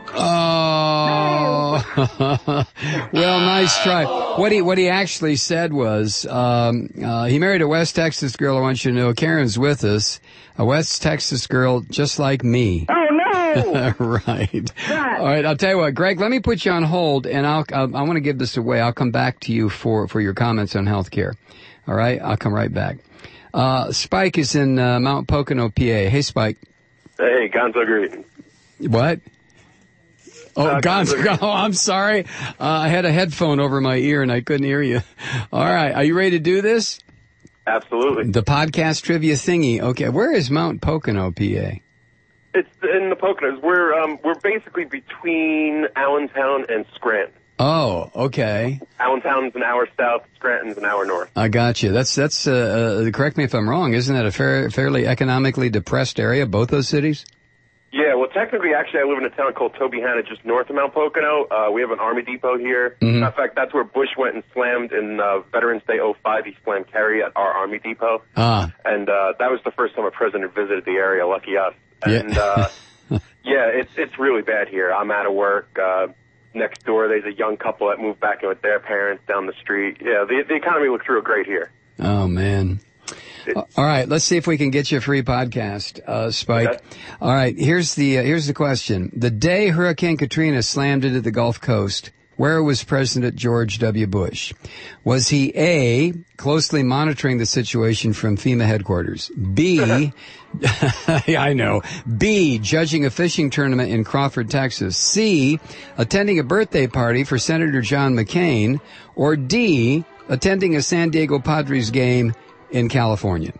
Oh, well, nice try. What he actually said was, he married a West Texas girl, I want you to know. Karen's with us, a West Texas girl just like me. Oh, no! Right. All right, I'll tell you what, Greg, let me put you on hold, and I want to give this away. I'll come back to you for your comments on health care. All right, I'll come right back. Spike is in Mount Pocono, PA. Hey, Spike. Hey, Gonzo Green. What? Oh, Gonzo. Oh, I'm sorry. I had a headphone over my ear and I couldn't hear you. All right. Are you ready to do this? Absolutely. The podcast trivia thingy. Okay. Where is Mount Pocono, PA? It's in the Poconos. We're basically between Allentown and Scranton. Oh, okay. Allentown's an hour south, Scranton's an hour north. I got you. That's correct me if I'm wrong. Isn't that a fairly economically depressed area, both those cities? Yeah, well, technically, actually, I live in a town called Tobyhanna, just north of Mount Pocono. We have an Army depot here. Mm-hmm. In fact, that's where Bush went and slammed in Veterans Day 05. He slammed Kerry at our Army depot. Ah. And that was the first time a president visited the area. Lucky us. And, yeah, it's really bad here. I'm out of work. Next door, there's a young couple that moved back in with their parents down the street. Yeah, the economy looks real great here. Oh, man. All right, let's see if we can get you a free podcast, Spike. Okay. All right, here's the question. The day Hurricane Katrina slammed into the Gulf Coast, where was President George W. Bush? Was he A, closely monitoring the situation from FEMA headquarters? B, I know. B, judging a fishing tournament in Crawford, Texas? C, attending a birthday party for Senator John McCain? Or D, attending a San Diego Padres game in California?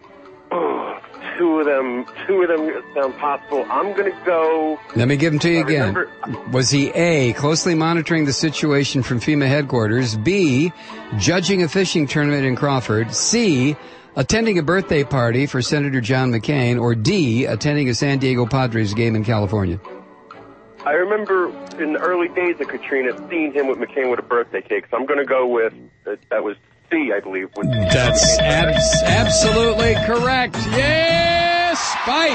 Two of them sound possible. I'm going to go... Let me give them to you again. Was he A, closely monitoring the situation from FEMA headquarters? B, judging a fishing tournament in Crawford? C, attending a birthday party for Senator John McCain? Or D, attending a San Diego Padres game in California? I remember in the early days of Katrina seeing him with McCain with a birthday cake, so I'm going to go with... that was C, I believe. That's absolutely correct. Yes, Spike.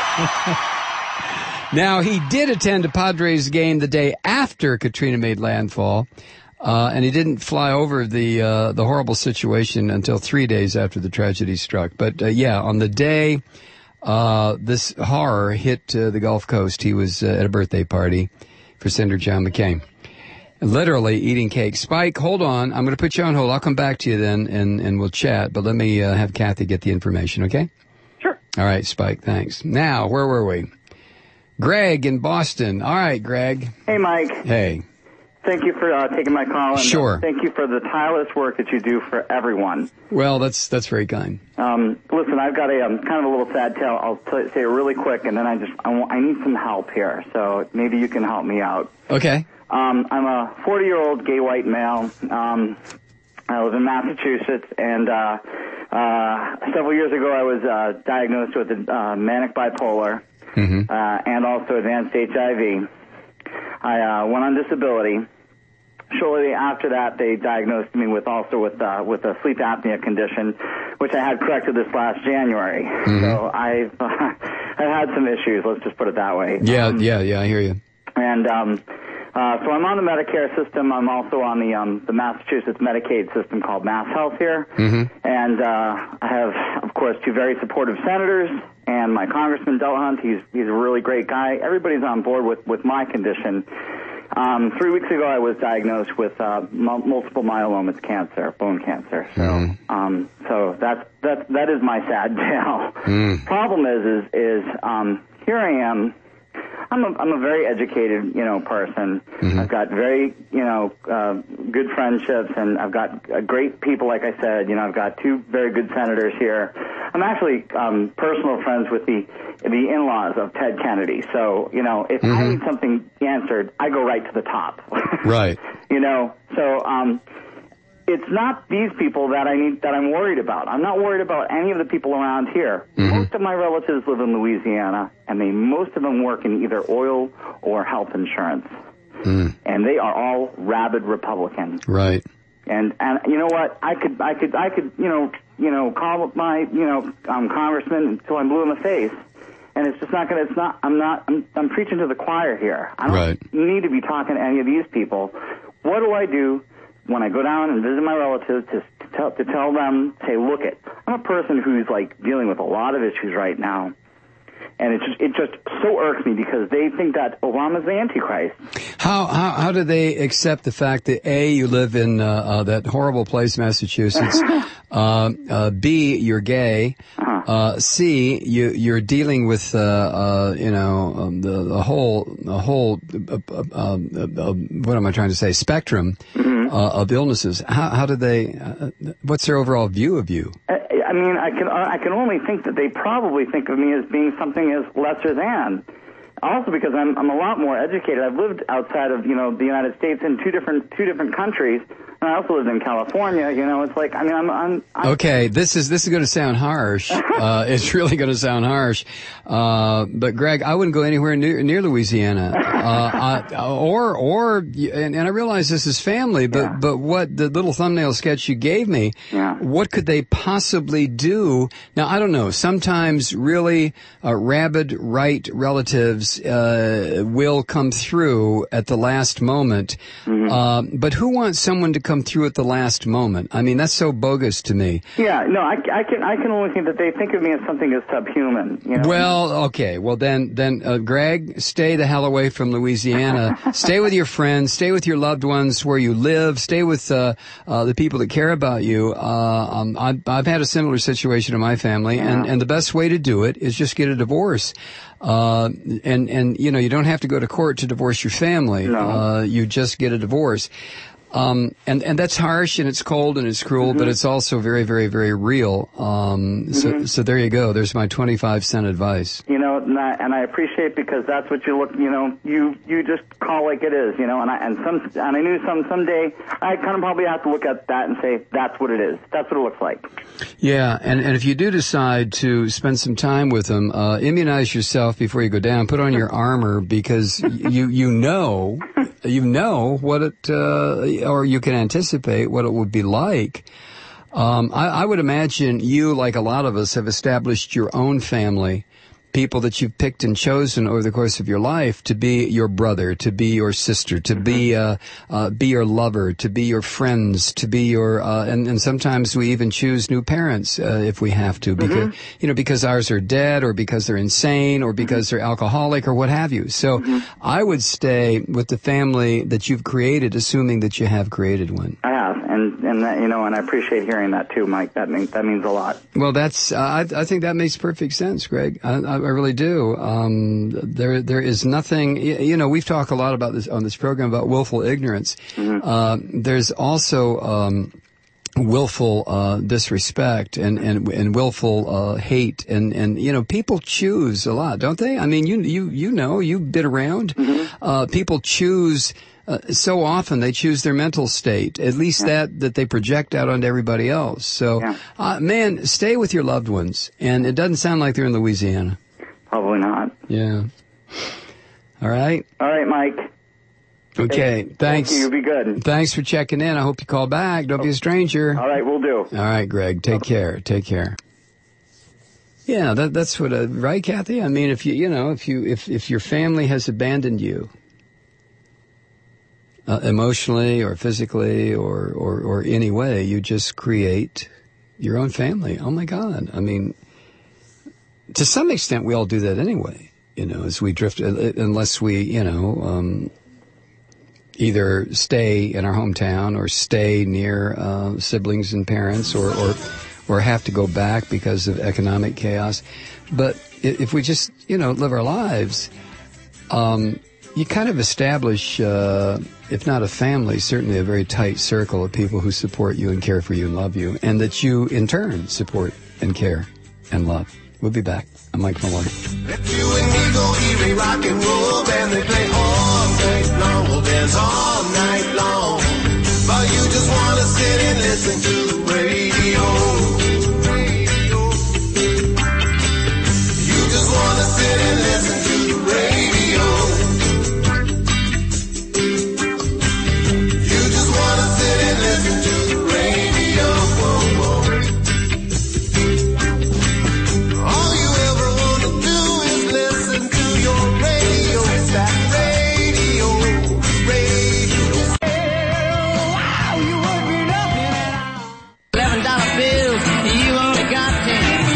Now, he did attend a Padres game the day after Katrina made landfall, and he didn't fly over the horrible situation until 3 days after the tragedy struck. But, on the day this horror hit the Gulf Coast, he was at a birthday party for Senator John McCain. Literally eating cake. Spike, hold on. I'm going to put you on hold. I'll come back to you then, and we'll chat. But let me have Kathy get the information, okay? Sure. All right, Spike, thanks. Now, where were we? Greg in Boston. All right, Greg. Hey, Mike. Hey. Thank you for taking my call. And, sure. Thank you for the tireless work that you do for everyone. Well, that's very kind. Listen, I've got a kind of a little sad tale. I'll say it really quick, and then I need some help here. So maybe you can help me out. Okay. I'm a 40-year-old gay white male. I live in Massachusetts, and several years ago I was diagnosed with manic bipolar and also advanced HIV. I went on disability. Shortly after that, they diagnosed me with a sleep apnea condition, which I had corrected this last January. So I've had some issues. Let's just put it that way. Yeah, I hear you. And so I'm on the Medicare system. I'm also on the Massachusetts Medicaid system called Mass Health here. And I have, of course, two very supportive senators and my Congressman Delahunt. He's a really great guy. Everybody's on board with my condition. 3 weeks ago, I was diagnosed with multiple myeloma, it's cancer, bone cancer. So, so that is my sad tale. Problem is here I am. I'm a very educated, person. I've got very, good friendships, and I've got great people, like I said. I've got two very good senators here. I'm actually personal friends with the in-laws of Ted Kennedy. So, if I need something answered, I go right to the top. Right. So it's not these people that I'm worried about. I'm not worried about any of the people around here. Most of my relatives live in Louisiana, and most of them work in either oil or health insurance. And they are all rabid Republicans. Right. And you know what? I could call my congressman until I'm blue in the face. And it's just not going to, I'm preaching to the choir here. I don't need to be talking to any of these people. What do I do when I go down and visit my relatives to tell them, hey, look I'm a person who's dealing with a lot of issues right now. And it just so irks me because they think that Obama's the Antichrist. How do they accept the fact that A, you live in that horrible place, Massachusetts, B, you're gay, C, you're dealing with the whole what am I trying to say, spectrum of illnesses. How do they? What's their overall view of you? I mean, I can only think that they probably think of me as being something as lesser than. Also, because I'm a lot more educated. I've lived outside of the United States in two different countries, and I also lived in California. It's like I'm okay. This is going to sound harsh. It's really going to sound harsh. But Greg, I wouldn't go anywhere near Louisiana. And I realize this is family, but what the little thumbnail sketch you gave me, what could they possibly do? Now, I don't know. Sometimes really rabid right relatives will come through at the last moment. But who wants someone to come through at the last moment. I mean, that's so bogus to me. Yeah, no, I can only think that they think of me as something as subhuman. You know? Well, okay. Well, then, Greg, stay the hell away from Louisiana. Stay with your friends. Stay with your loved ones where you live. Stay with the people that care about you. I've had a similar situation in my family, and the best way to do it is just get a divorce. And you know, you don't have to go to court to divorce your family. No. You just get a divorce. And that's harsh and it's cold and it's cruel, but it's also very, very, very real. So there you go. There's my 25-cent advice. You know, and I appreciate, because that's what you look, you know, you just call like it is, you know, and I knew someday I kind of probably have to look at that and say, that's what it is. That's what it looks like. Yeah. And if you do decide to spend some time with them, immunize yourself before you go down, put on your armor, because you know what it, or you can anticipate what it would be like. I would imagine you, like a lot of us, have established your own family, people that you've picked and chosen over the course of your life to be your brother, to be your sister, to be your lover, to be your friends, to be your, and sometimes we even choose new parents, if we have to, because, because ours are dead, or because they're insane, or because they're alcoholic, or what have you. So I would stay with the family that you've created, assuming that you have created one. I have, and that, and I appreciate hearing that too, Mike. That means a lot. Well, that's, I think that makes perfect sense, Greg. I really do. There is nothing, we've talked a lot about this on this program about willful ignorance. There's also, willful, disrespect and willful, hate. And, people choose a lot, don't they? I mean, you've been around. People choose, so often they choose their mental state, at least that they project out onto everybody else. So, man, stay with your loved ones. And it doesn't sound like they're in Louisiana. Probably not. Yeah. All right. All right, Mike. Okay. Thanks. Thank you. Be good. Thanks for checking in. I hope you call back. Don't be a stranger. All right, we'll do. All right, Greg. Take care. Take care. Yeah, that's what, right, Kathy? I mean, if your family has abandoned you, emotionally or physically or any way, you just create your own family. Oh my God. I mean, to some extent, we all do that anyway, as we drift, unless we, either stay in our hometown or stay near siblings and parents or have to go back because of economic chaos. But if we just, live our lives, you kind of establish, if not a family, certainly a very tight circle of people who support you and care for you and love you, and that you, in turn, support and care and love. We'll be back. I'm Mike Maloney. If you and me go Erie rock and roll band, they play all night long. We'll dance all night long. But you just want to sit and listen to the radio. You just want to sit and listen to the radio. You just want to sit and listen to the radio. Whoa, whoa. All you ever want to do is listen to your radio. It's that radio. Wow, you would be looking at $11 bills, you only got 10.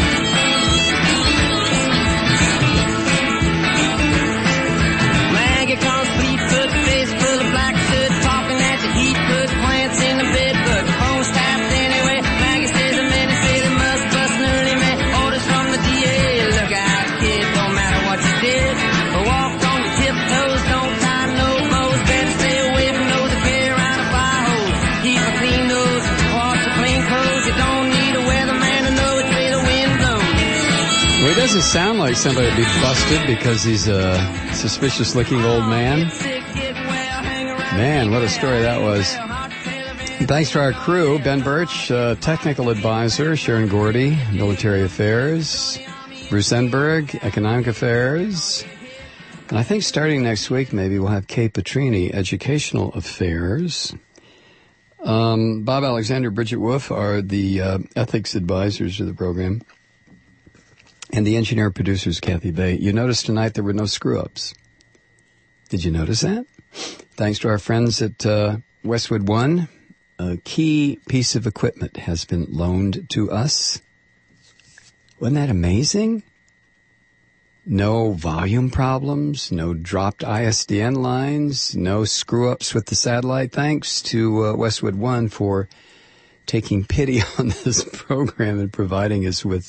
Maggie comes fleet-foot, face full of black soot, talking at the heat, put plants in the bed, but the phone's tapped anyway. Maggie says the men say they must bust an early man. Orders from the DA, look out, kid, don't matter what you did. Walk on your tiptoes, don't tie no bows, better stay away from those that carry around a fire hose. Keep a clean nose, wash your clean clothes, you don't need a weatherman to know which way the wind blows. Well, he doesn't sound like somebody to be busted because he's a suspicious-looking old man. Man, what a story that was. Thanks to our crew, Ben Birch, technical advisor, Sharon Gordy, military affairs, Bruce Enberg, economic affairs, and I think starting next week maybe we'll have Kay Petrini, educational affairs. Bob Alexander, Bridget Wolf are the ethics advisors of the program. And the engineer producers, Kathy Bay. You noticed tonight there were no screw-ups. Did you notice that? Thanks to our friends at Westwood One a key piece of equipment has been loaned to us. Wasn't that amazing? No volume problems, no dropped ISDN lines, no screw-ups with the satellite. Thanks to Westwood One for taking pity on this program and providing us with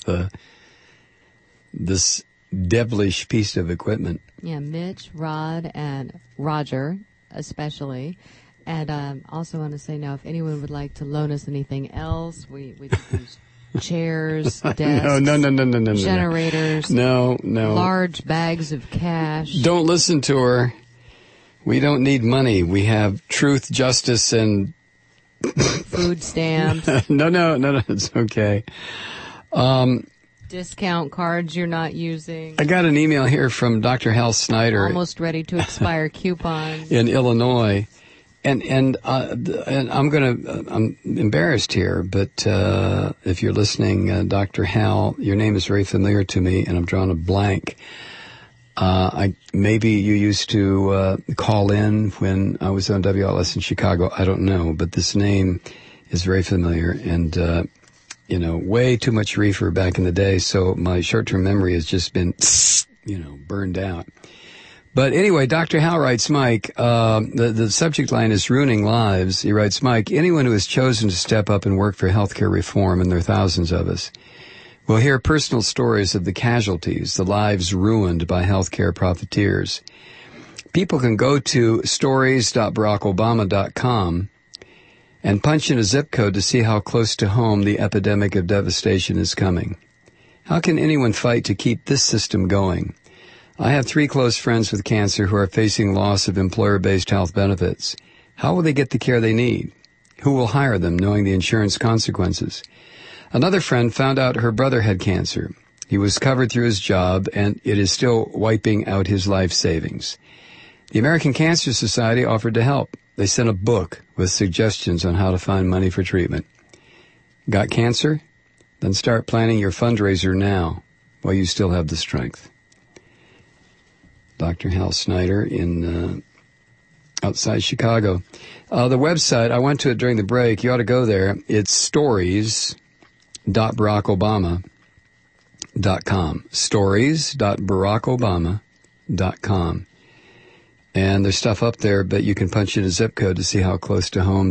this devilish piece of equipment. Yeah, Mitch, Rod, and Roger especially. And also want to say now, if anyone would like to loan us anything else, we could use chairs, desks, no, generators, no, large bags of cash. Don't listen to her. We don't need money. We have truth, justice, and food stamps. No, it's okay. Discount cards you're not using. I got an email here from Dr. Hal Snyder. Almost ready to expire coupon. In Illinois. And I'm embarrassed here, but if you're listening, Dr. Hal, your name is very familiar to me, and I'm drawing a blank. Maybe you used to call in when I was on WLS in Chicago. I don't know, but this name is very familiar, and way too much reefer back in the day, so my short-term memory has just been, burned out. But anyway, Dr. Hal writes, Mike, the subject line is ruining lives. He writes, Mike, anyone who has chosen to step up and work for healthcare reform, and there are thousands of us, will hear personal stories of the casualties, the lives ruined by healthcare profiteers. People can go to stories.barackobama.com and punch in a zip code to see how close to home the epidemic of devastation is coming. How can anyone fight to keep this system going? I have 3 close friends with cancer who are facing loss of employer-based health benefits. How will they get the care they need? Who will hire them, knowing the insurance consequences? Another friend found out her brother had cancer. He was covered through his job, and it is still wiping out his life savings. The American Cancer Society offered to help. They sent a book with suggestions on how to find money for treatment. Got cancer? Then start planning your fundraiser now, while you still have the strength. Dr. Hal Snyder in outside Chicago. The website, I went to it during the break. You ought to go there. It's stories.barackobama.com. Stories.barackobama.com. And there's stuff up there, but you can punch in a zip code to see how close to home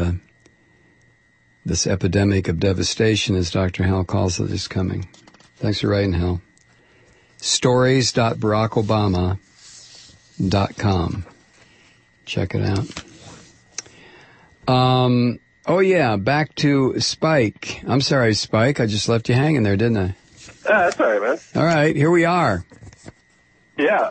this epidemic of devastation, as Dr. Hal calls it, is coming. Thanks for writing, Hal. Stories.barackobama.com. Check it out. Back to Spike. I'm sorry, Spike. I just left you hanging there, didn't I? That's all right, man. All right, here we are. Yeah.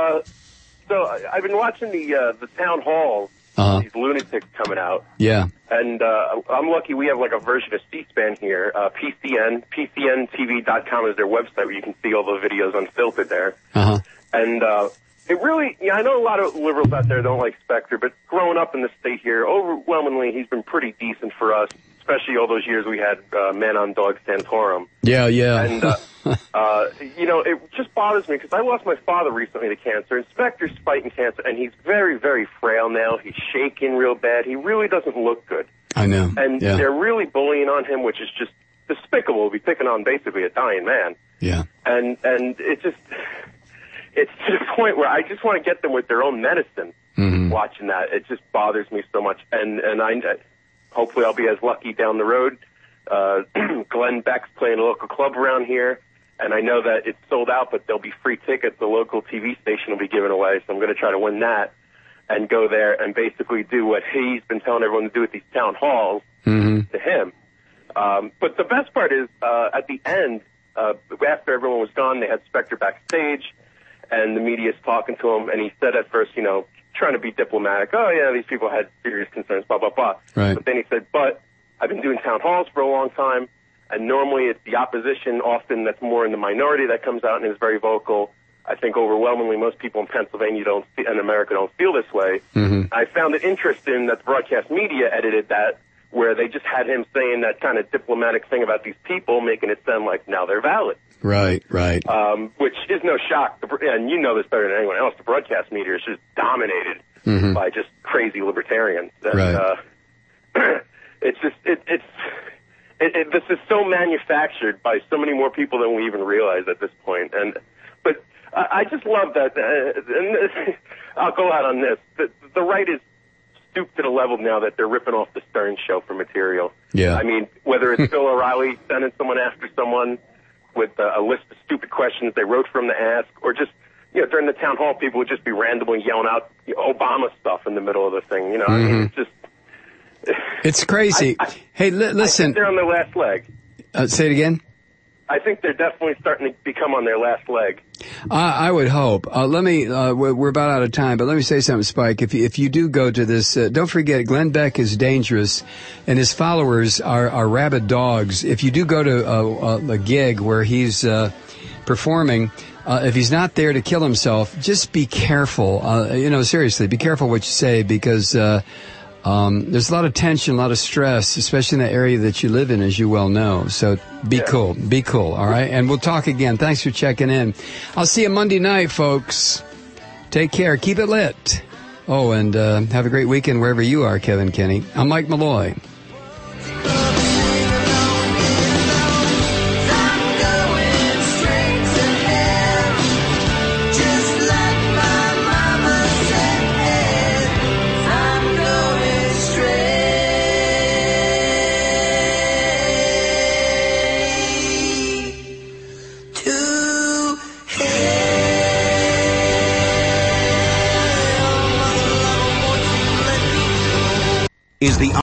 So I've been watching the town halls. These lunatics coming out. Yeah. And I'm lucky we have like a version of C-SPAN here. PCNTV.com is their website where you can see all the videos unfiltered there. And it really, I know a lot of liberals out there don't like Spectre, but growing up in the state here, overwhelmingly he's been pretty decent for us, especially all those years we had Man on Dog Santorum. Yeah. And, it just bothers me because I lost my father recently to cancer, and Spectre's fighting cancer, and he's very, very frail now. He's shaking real bad. He really doesn't look good. I know. And they're really bullying on him, which is just despicable to be picking on basically a dying man. Yeah. And it's to the point where I just want to get them with their own medicine. Watching that, it just bothers me so much. And hopefully I'll be as lucky down the road. Glenn Beck's playing a local club around here, and I know that it's sold out, but there'll be free tickets the local TV station will be giving away, so I'm going to try to win that and go there and basically do what he's been telling everyone to do at these town halls to him. But the best part is, at the end, after everyone was gone, they had Spectre backstage, and the media's talking to him, and he said at first, trying to be diplomatic, oh yeah, these people had serious concerns, blah, blah, blah. Right. But then he said, but I've been doing town halls for a long time, and normally it's the opposition, often that's more in the minority, that comes out and is very vocal. I think overwhelmingly most people in Pennsylvania and America don't feel this way. I found it interesting that the broadcast media edited that, where they just had him saying that kind of diplomatic thing about these people, making it sound like now they're valid. Right. Which is no shock, and you know this better than anyone else. The broadcast media is just dominated by just crazy libertarians. And, right. it's just this is so manufactured by so many more people than we even realize at this point. But I just love that. And I'll go out on this. The right is stooped to the level now that they're ripping off the Stern Show for material. Yeah. I mean, whether it's Bill O'Reilly sending someone after someone with a list of stupid questions they wrote for him to ask, or just, during the town hall, people would just be randomly yelling out Obama stuff in the middle of the thing. I mean, it's just... It's crazy. Hey, listen. I think they're on their last leg. Say it again? I think they're definitely starting to become on their last leg. I would hope. We're about out of time, but let me say something, Spike. If you do go to this, don't forget, Glenn Beck is dangerous, and his followers are rabid dogs. If you do go to a gig where he's performing, if he's not there to kill himself, just be careful. Seriously, be careful what you say, because there's a lot of tension, a lot of stress, especially in the area that you live in, as you well know. So be cool. Be cool, all right? And we'll talk again. Thanks for checking in. I'll see you Monday night, folks. Take care. Keep it lit. Oh, and have a great weekend wherever you are, Kevin Kenny. I'm Mike Malloy. Is the